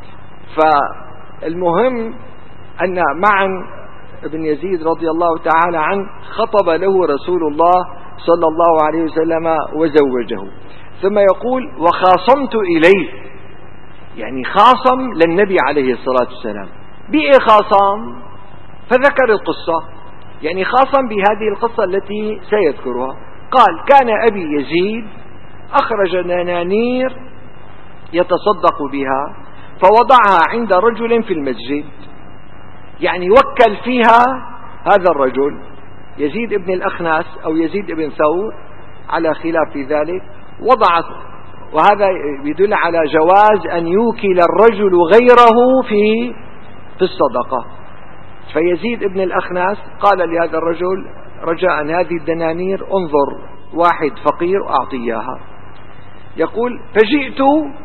فالمهم أن معن ابن يزيد رضي الله تعالى عنه خطب له رسول الله صلى الله عليه وسلم وزوجه. ثم يقول وخاصمت إليه، يعني خاصم للنبي عليه الصلاة والسلام. بإيه خاصم؟ فذكر القصة، يعني خاصم بهذه القصة التي سيذكرها. قال كان أبي يزيد أخرج دنانير يتصدق بها فوضعها عند رجل في المسجد، يعني وكل فيها هذا الرجل يزيد ابن الأخنس أو يزيد ابن ثور على خلاف في ذلك، وضعت. وهذا يدل على جواز أن يوكل الرجل غيره في في الصدقة. فيزيد ابن الأخنس قال لهذا الرجل رجاء هذه الدنانير انظر واحد فقير أعطيها. يقول فجئت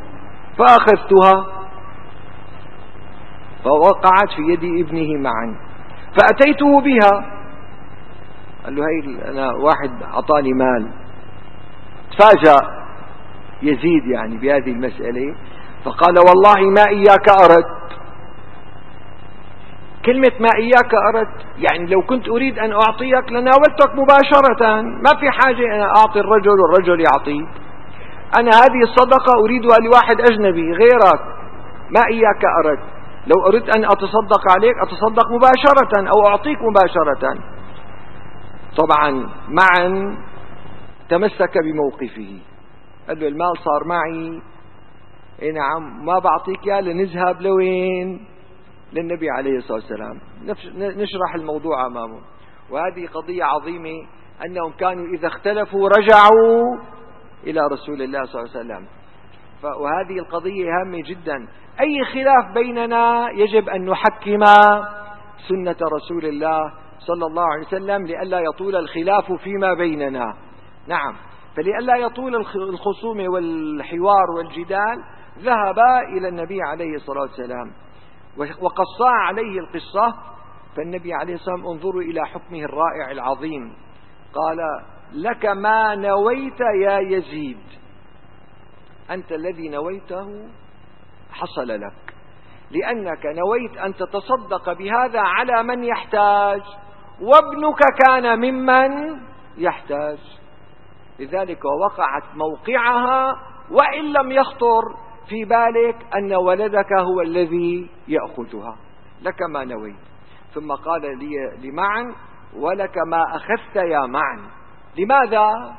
فأخذتها فوقعت في يد ابنه معا فأتيته بها. قال له هاي أنا واحد أعطاني مال. تفاجأ يزيد يعني بهذه المسألة فقال والله ما إياك أردت. كلمة ما إياك أردت يعني لو كنت أريد أن أعطيك لناولتك مباشرة، ما في حاجة أنا أعطي الرجل والرجل يعطيك. أنا هذه الصدقة أريدها لواحد أجنبي غيرك، ما إياك أردت. لو أردت أن أتصدق عليك أتصدق مباشرة أو أعطيك مباشرة. طبعا معا تمسك بموقفه، قال له المال صار معي، إيه نعم ما بعطيك يا لنذهب لوين؟ للنبي عليه الصلاة والسلام، نشرح الموضوع أمامه. وهذه قضية عظيمة أنهم كانوا إذا اختلفوا رجعوا إلى رسول الله صلى الله عليه وسلم. وهذه القضية هامة جدا. أي خلاف بيننا يجب أن نحكم سنة رسول الله صلى الله عليه وسلم لئلا يطول الخلاف فيما بيننا. نعم، فلئلا يطول الخصوم والحوار والجدال ذهب إلى النبي عليه الصلاة والسلام وقصا عليه القصة. فالنبي عليه الصلاة والسلام انظروا إلى حكمه الرائع العظيم، قال لك ما نويت يا يزيد، أنت الذي نويته حصل لك، لأنك نويت أن تتصدق بهذا على من يحتاج، وابنك كان ممن يحتاج، لذلك وقعت موقعها، وإن لم يخطر في بالك أن ولدك هو الذي يأخذها، لك ما نويت. ثم قال لي لمعن: ولك ما أخذت يا معن. لماذا؟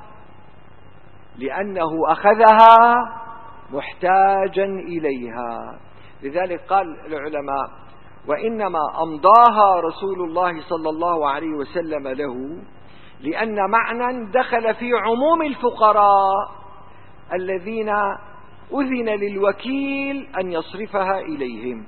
لأنه أخذها محتاجا إليها. لذلك قال العلماء: وإنما أمضاها رسول الله صلى الله عليه وسلم له لأن معنى دخل في عموم الفقراء الذين أذن للوكيل أن يصرفها إليهم.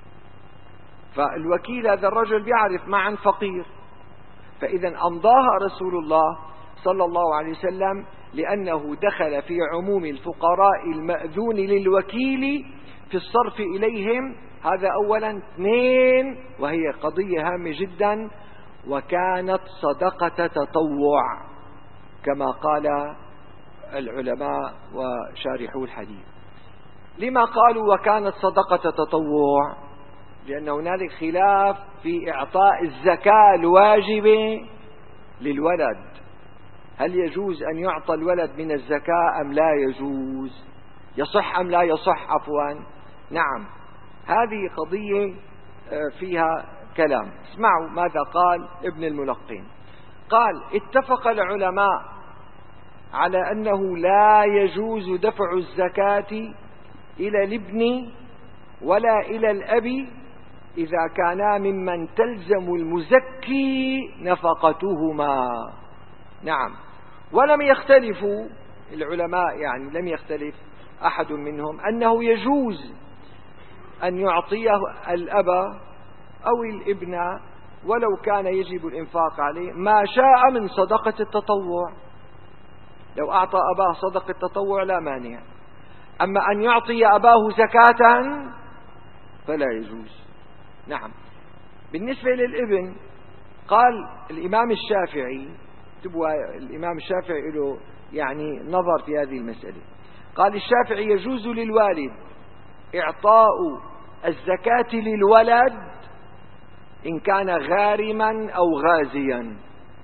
فالوكيل هذا الرجل بيعرف معا فقير، فإذا أمضاها رسول الله صلى الله عليه وسلم لأنه دخل في عموم الفقراء المأذون للوكيل في الصرف إليهم. هذا أولا. اثنين، وهي قضية هامة جدا: وكانت صدقة تطوع كما قال العلماء وشارحو الحديث. لما قالوا وكانت صدقة تطوع؟ لأن هنالك خلاف في إعطاء الزكاة الواجبة للولد، هل يجوز أن يعطى الولد من الزكاة أم لا يجوز؟ يصح أم لا يصح؟ عفوا نعم، هذه قضية فيها كلام. اسمعوا ماذا قال ابن الملقين. قال: اتفق العلماء على أنه لا يجوز دفع الزكاة إلى الابن ولا إلى الأب إذا كانا ممن تلزم المزكي نفقتهما. نعم، ولم يختلفوا العلماء، يعني لم يختلف أحد منهم أنه يجوز أن يعطيه الأب أو الابن ولو كان يجب الإنفاق عليه ما شاء من صدقة التطوع. لو أعطى أباه صدقة التطوع لا مانع، أما أن يعطي أباه زكاة فلا يجوز. نعم. بالنسبة للابن قال الإمام الشافعي، تبوا الإمام الشافعي له يعني نظر في هذه المسألة. قال الشافعي: يجوز للوالد إعطاء الزكاة للولد إن كان غارما أو غازيا،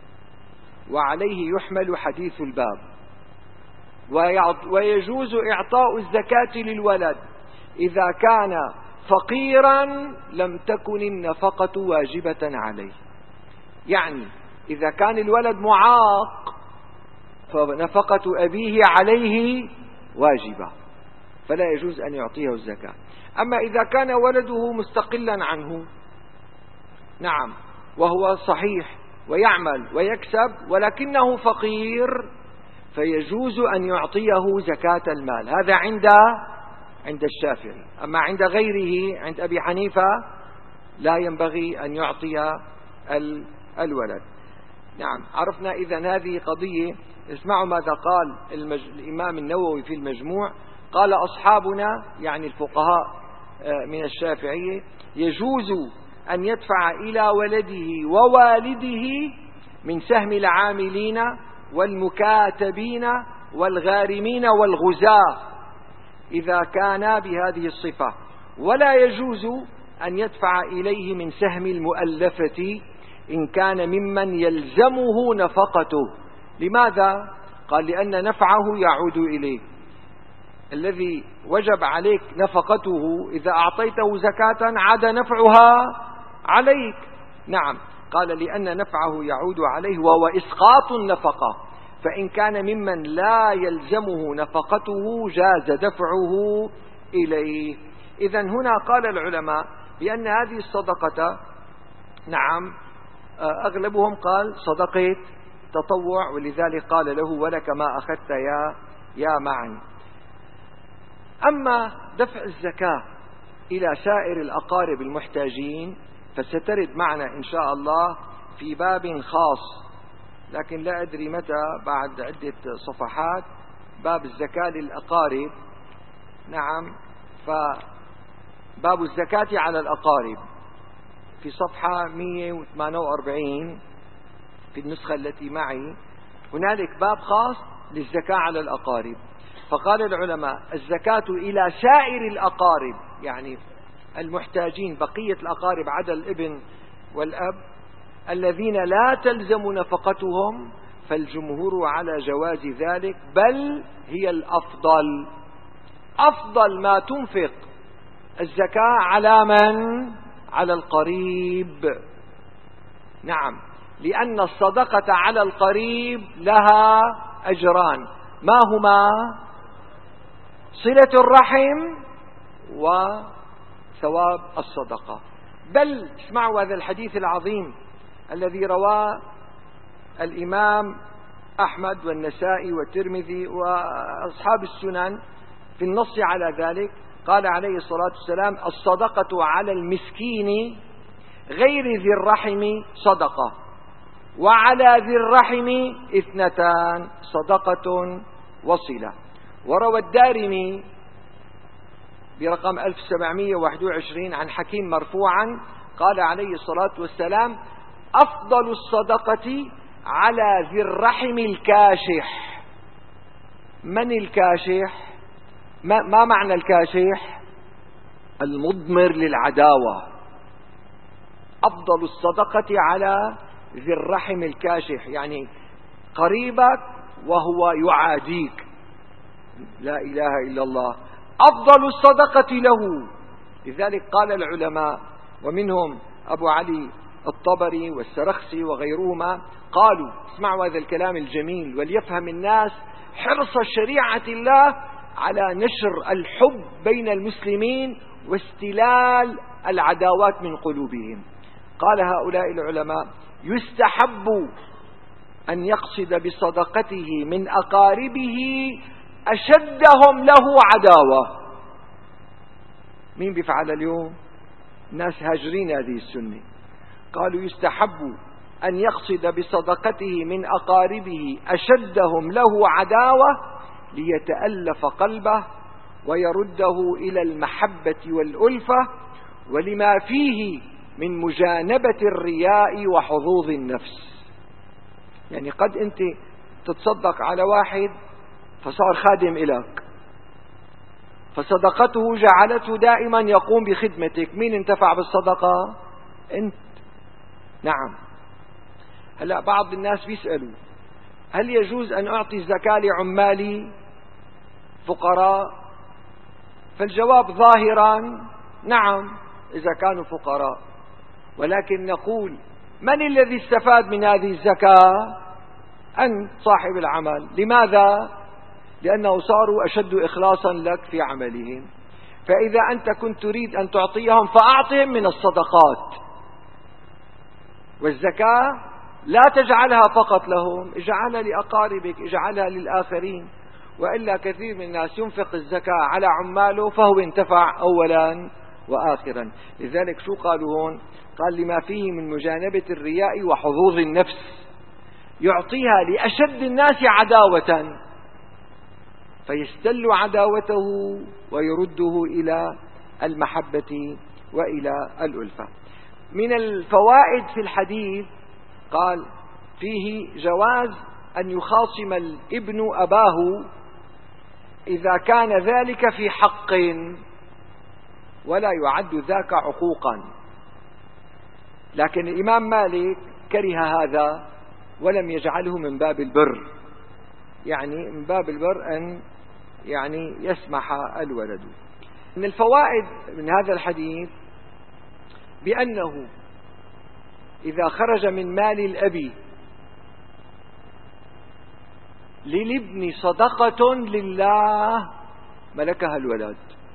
وعليه يحمل حديث الباب. ويجوز إعطاء الزكاة للولد إذا كان فقيرا لم تكن النفقة واجبة عليه. يعني إذا كان الولد معاق فنفقة أبيه عليه واجبة، فلا يجوز أن يعطيه الزكاة. أما إذا كان ولده مستقلا عنه، نعم، وهو صحيح ويعمل ويكسب ولكنه فقير، فيجوز أن يعطيه زكاة المال. هذا عند عند الشافعي. أما عند غيره، عند أبي حنيفة، لا ينبغي أن يعطي الولد. نعم، عرفنا إذن هذه قضية. اسمعوا ماذا قال المج... الإمام النووي في المجموع. قال: أصحابنا، يعني الفقهاء من الشافعية، يجوز أن يدفع إلى ولده ووالده من سهم العاملين والمكاتبين والغارمين والغزاة إذا كانا بهذه الصفة، ولا يجوز أن يدفع إليه من سهم المؤلفة إن كان ممن يلزمه نفقته. لماذا؟ قال: لأن نفعه يعود إليه. الذي وجب عليك نفقته إذا أعطيته زكاة عاد نفعها عليك. نعم، قال: لأن نفعه يعود عليه وهو إسقاط النفقة، فإن كان ممن لا يلزمه نفقته جاز دفعه إليه. إذن هنا قال العلماء بأن هذه الصدقة، نعم، أغلبهم قال صدقة تطوع، ولذلك قال له: ولك ما أخذت يا يا معن. أما دفع الزكاة إلى سائر الأقارب المحتاجين فسترد معنا إن شاء الله في باب خاص، لكن لا أدري متى، بعد عدة صفحات، باب الزكاة للأقارب. نعم، فباب الزكاة على الأقارب في صفحة مئة وثمانية وأربعين في النسخة التي معي. هنالك باب خاص للزكاة على الأقارب. فقال العلماء الزكاة إلى سائر الأقارب، يعني المحتاجين بقية الأقارب عدا الابن والأب الذين لا تلزم نفقتهم، فالجمهور على جواز ذلك، بل هي الأفضل. أفضل ما تنفق الزكاة على من؟ على القريب. نعم، لأن الصدقة على القريب لها أجران، ما هما؟ صلة الرحم وثواب الصدقة. بل اسمعوا هذا الحديث العظيم الذي رواه الإمام أحمد والنسائي والترمذي وأصحاب السنن في النص على ذلك. قال عليه الصلاة والسلام: الصدقة على المسكين غير ذي الرحم صدقة، وعلى ذي الرحم اثنتان، صدقة وصلة. وروى الدارمي برقم ألف وسبعمائة وواحد وعشرين عن حكيم مرفوعا قال عليه الصلاة والسلام: أفضل الصدقة على ذي الرحم الكاشح. من الكاشح؟ ما, ما معنى الكاشح؟ المضمر للعداوة. أفضل الصدقة على ذي الرحم الكاشح، يعني قريبك وهو يعاديك، لا إله إلا الله، أفضل الصدقة له. لذلك قال العلماء ومنهم أبو علي الطبري والسرخسي وغيرهما قالوا: اسمعوا هذا الكلام الجميل وليفهم الناس حرص شريعة الله على نشر الحب بين المسلمين واستلال العداوات من قلوبهم. قال هؤلاء العلماء: يستحب أن يقصد بصدقته من أقاربه أشدهم له عداوة. مين بيفعل اليوم؟ الناس هاجرين هذه السنة. قالوا: يستحب أن يقصد بصدقته من أقاربه أشدهم له عداوة ليتألف قلبه ويرده إلى المحبة والألفة، ولما فيه من مجانبة الرياء وحظوظ النفس. يعني قد أنت تتصدق على واحد فصار خادم إليك، فصدقته جعلته دائما يقوم بخدمتك. مين انتفع بالصدقة؟ أنت. نعم. هلأ بعض الناس بيسألوا: هل يجوز أن أعطي الزكاة لعمالي فقراء؟ فالجواب ظاهرا نعم إذا كانوا فقراء، ولكن نقول: من الذي استفاد من هذه الزكاة؟ أنت صاحب العمل. لماذا؟ لأنه صاروا أشد إخلاصا لك في عملهم. فإذا أنت كنت تريد أن تعطيهم فأعطهم من الصدقات. والزكاة لا تجعلها فقط لهم، اجعلها لأقاربك، اجعلها للآخرين. وإلا كثير من الناس ينفق الزكاة على عماله فهو انتفع أولا وآخرا. لذلك شو قالوا هون؟ قال: لما فيه من مجانبة الرياء وحظوظ النفس، يعطيها لأشد الناس عداوة فيستل عداوته ويرده إلى المحبة وإلى الألفة. من الفوائد في الحديث قال: فيه جواز أن يخاصم الابن أباه إذا كان ذلك في حق، ولا يعد ذاك عقوقا. لكن الإمام مالك كره هذا ولم يجعله من باب البر، يعني من باب البر أن يعني يسمح الولد. من الفوائد من هذا الحديث بأنه إذا خرج من مال الأب للابن صدقة لله ملكها الولد،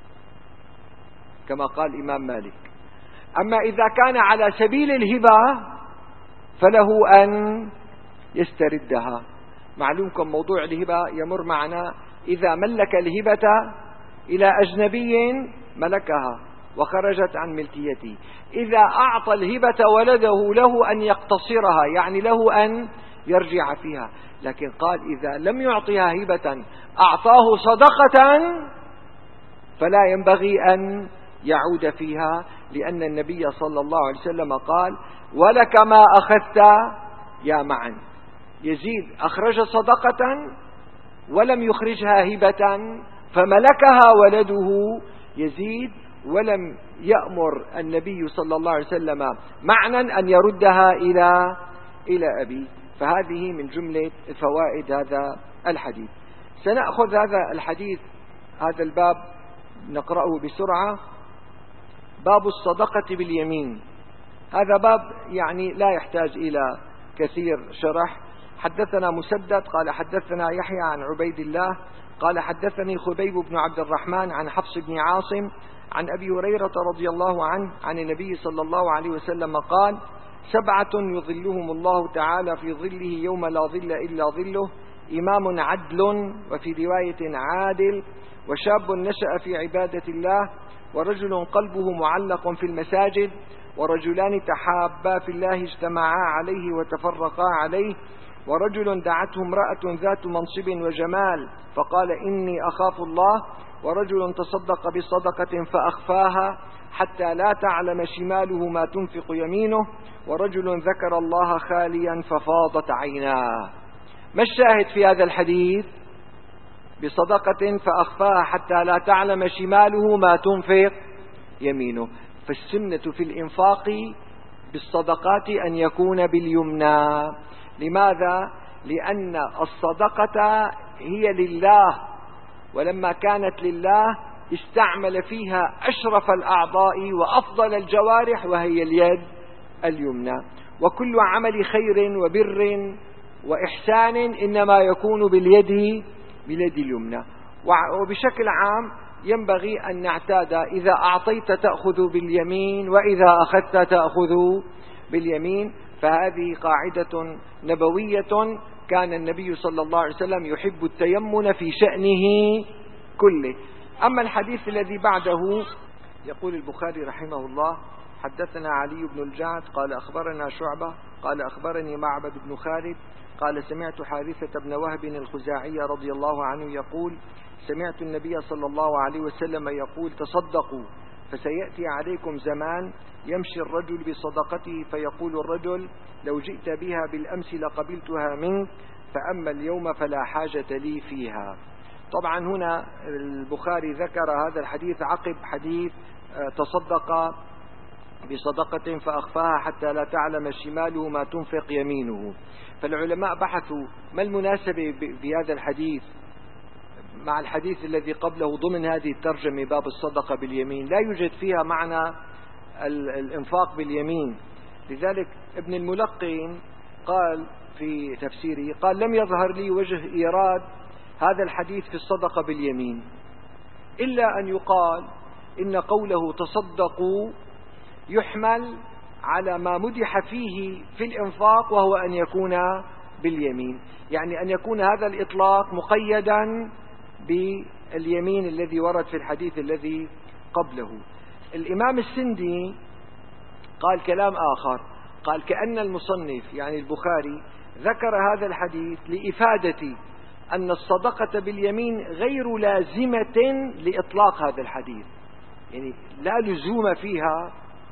كما قال الإمام مالك. أما إذا كان على سبيل الهبة فله أن يستردها. معلومكم موضوع الهبة يمر معنا: إذا ملك الهبة إلى أجنبي ملكها وخرجت عن ملكيته. إذا أعطى الهبة ولده له أن يقتصرها، يعني له أن يرجع فيها. لكن قال: إذا لم يعطيها هبة أعطاه صدقة فلا ينبغي أن يعود فيها، لأن النبي صلى الله عليه وسلم قال: ولك ما أخذت يا معن. يزيد أخرج صدقة ولم يخرجها هبة فملكها ولده يزيد ولم يأمر النبي صلى الله عليه وسلم معنى أن يردها إلى إلى أبيه. فهذه من جملة فوائد هذا الحديث. سنأخذ هذا الحديث، هذا الباب نقرأه بسرعة. باب الصدقة باليمين. هذا باب يعني لا يحتاج إلى كثير شرح. حدثنا مسدد قال حدثنا يحيى عن عبيد الله قال حدثني خبيب بن عبد الرحمن عن حفص بن عاصم عن أبي هريرة رضي الله عنه عن النبي صلى الله عليه وسلم قال: سبعة يظلهم الله تعالى في ظله يوم لا ظل إلا ظله: إمام عدل، وفي رواية عادل، وشاب نشأ في عبادة الله، ورجل قلبه معلق في المساجد، ورجلان تحابا في الله اجتمعا عليه وتفرقا عليه، ورجل دعته امرأة ذات منصب وجمال فقال إني أخاف الله، ورجل تصدق بصدقة فأخفاها حتى لا تعلم شماله ما تنفق يمينه، ورجل ذكر الله خاليا ففاضت عيناه. ما الشاهد في هذا الحديث؟ بصدقة فأخفاها حتى لا تعلم شماله ما تنفق يمينه. فالسنة في الإنفاق بالصدقات أن يكون باليمنى. لماذا؟ لأن الصدقة هي لله، ولما كانت لله استعمل فيها أشرف الأعضاء وأفضل الجوارح وهي اليد اليمنى. وكل عمل خير وبر وإحسان إنما يكون باليد باليد اليمنى. وبشكل عام ينبغي أن نعتاد إذا أعطيت تأخذ باليمين، وإذا أخذت تأخذ باليمين. فهذه قاعدة نبوية كان النبي صلى الله عليه وسلم يحب التيمن في شأنه كله. أما الحديث الذي بعده يقول البخاري رحمه الله: حدثنا علي بن الجعد قال أخبرنا شعبة قال أخبرني معبد بن خالد قال سمعت حارثة بن وهب الخزاعي رضي الله عنه يقول: سمعت النبي صلى الله عليه وسلم يقول: تصدقوا فسيأتي عليكم زمان يمشي الرجل بصدقته فيقول الرجل: لو جئت بها بالأمس لقبلتها منك، فأما اليوم فلا حاجة لي فيها. طبعا هنا البخاري ذكر هذا الحديث عقب حديث تصدق بصدقة فأخفاها حتى لا تعلم شماله ما تنفق يمينه. فالعلماء بحثوا ما المناسبة بهذا الحديث مع الحديث الذي قبله ضمن هذه الترجمة باب الصدقة باليمين. لا يوجد فيها معنى الإنفاق باليمين. لذلك ابن الملقين قال في تفسيره قال: لم يظهر لي وجه إيراد هذا الحديث في الصدقة باليمين، إلا أن يقال إن قوله تصدقوا يحمل على ما مدح فيه في الإنفاق، وهو أن يكون باليمين، يعني أن يكون هذا الإطلاق مقيدا باليمين الذي ورد في الحديث الذي قبله. الإمام السندي قال كلام آخر، قال كأن المصنف يعني البخاري ذكر هذا الحديث لإفادة أن الصدقة باليمين غير لازمة لإطلاق هذا الحديث، يعني لا لزوم فيها،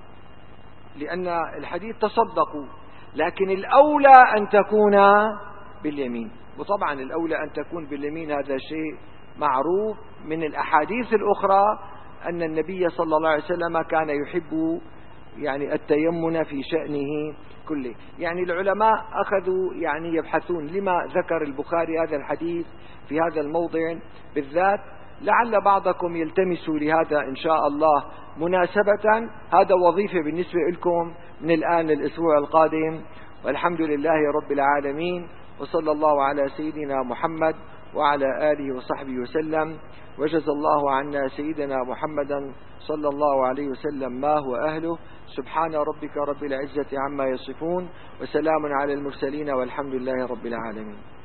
لأن الحديث تصدقوا، لكن الأولى أن تكون باليمين. وطبعا الأولى أن تكون باليمين هذا شيء معروف من الأحاديث الأخرى أن النبي صلى الله عليه وسلم كان يحب يعني التيمن في شأنه كله. يعني العلماء أخذوا يعني يبحثون لما ذكر البخاري هذا الحديث في هذا الموضع بالذات. لعل بعضكم يلتمس لهذا إن شاء الله مناسبة. هذا وظيفة بالنسبة لكم من الآن للأسبوع القادم، والحمد لله رب العالمين، وصلى الله على سيدنا محمد وعلى آله وصحبه وسلم، وجزى الله عنا سيدنا محمدا صلى الله عليه وسلم ما هو أهله. سبحان ربك رب العزة عما يصفون، وسلام على المرسلين، والحمد لله رب العالمين.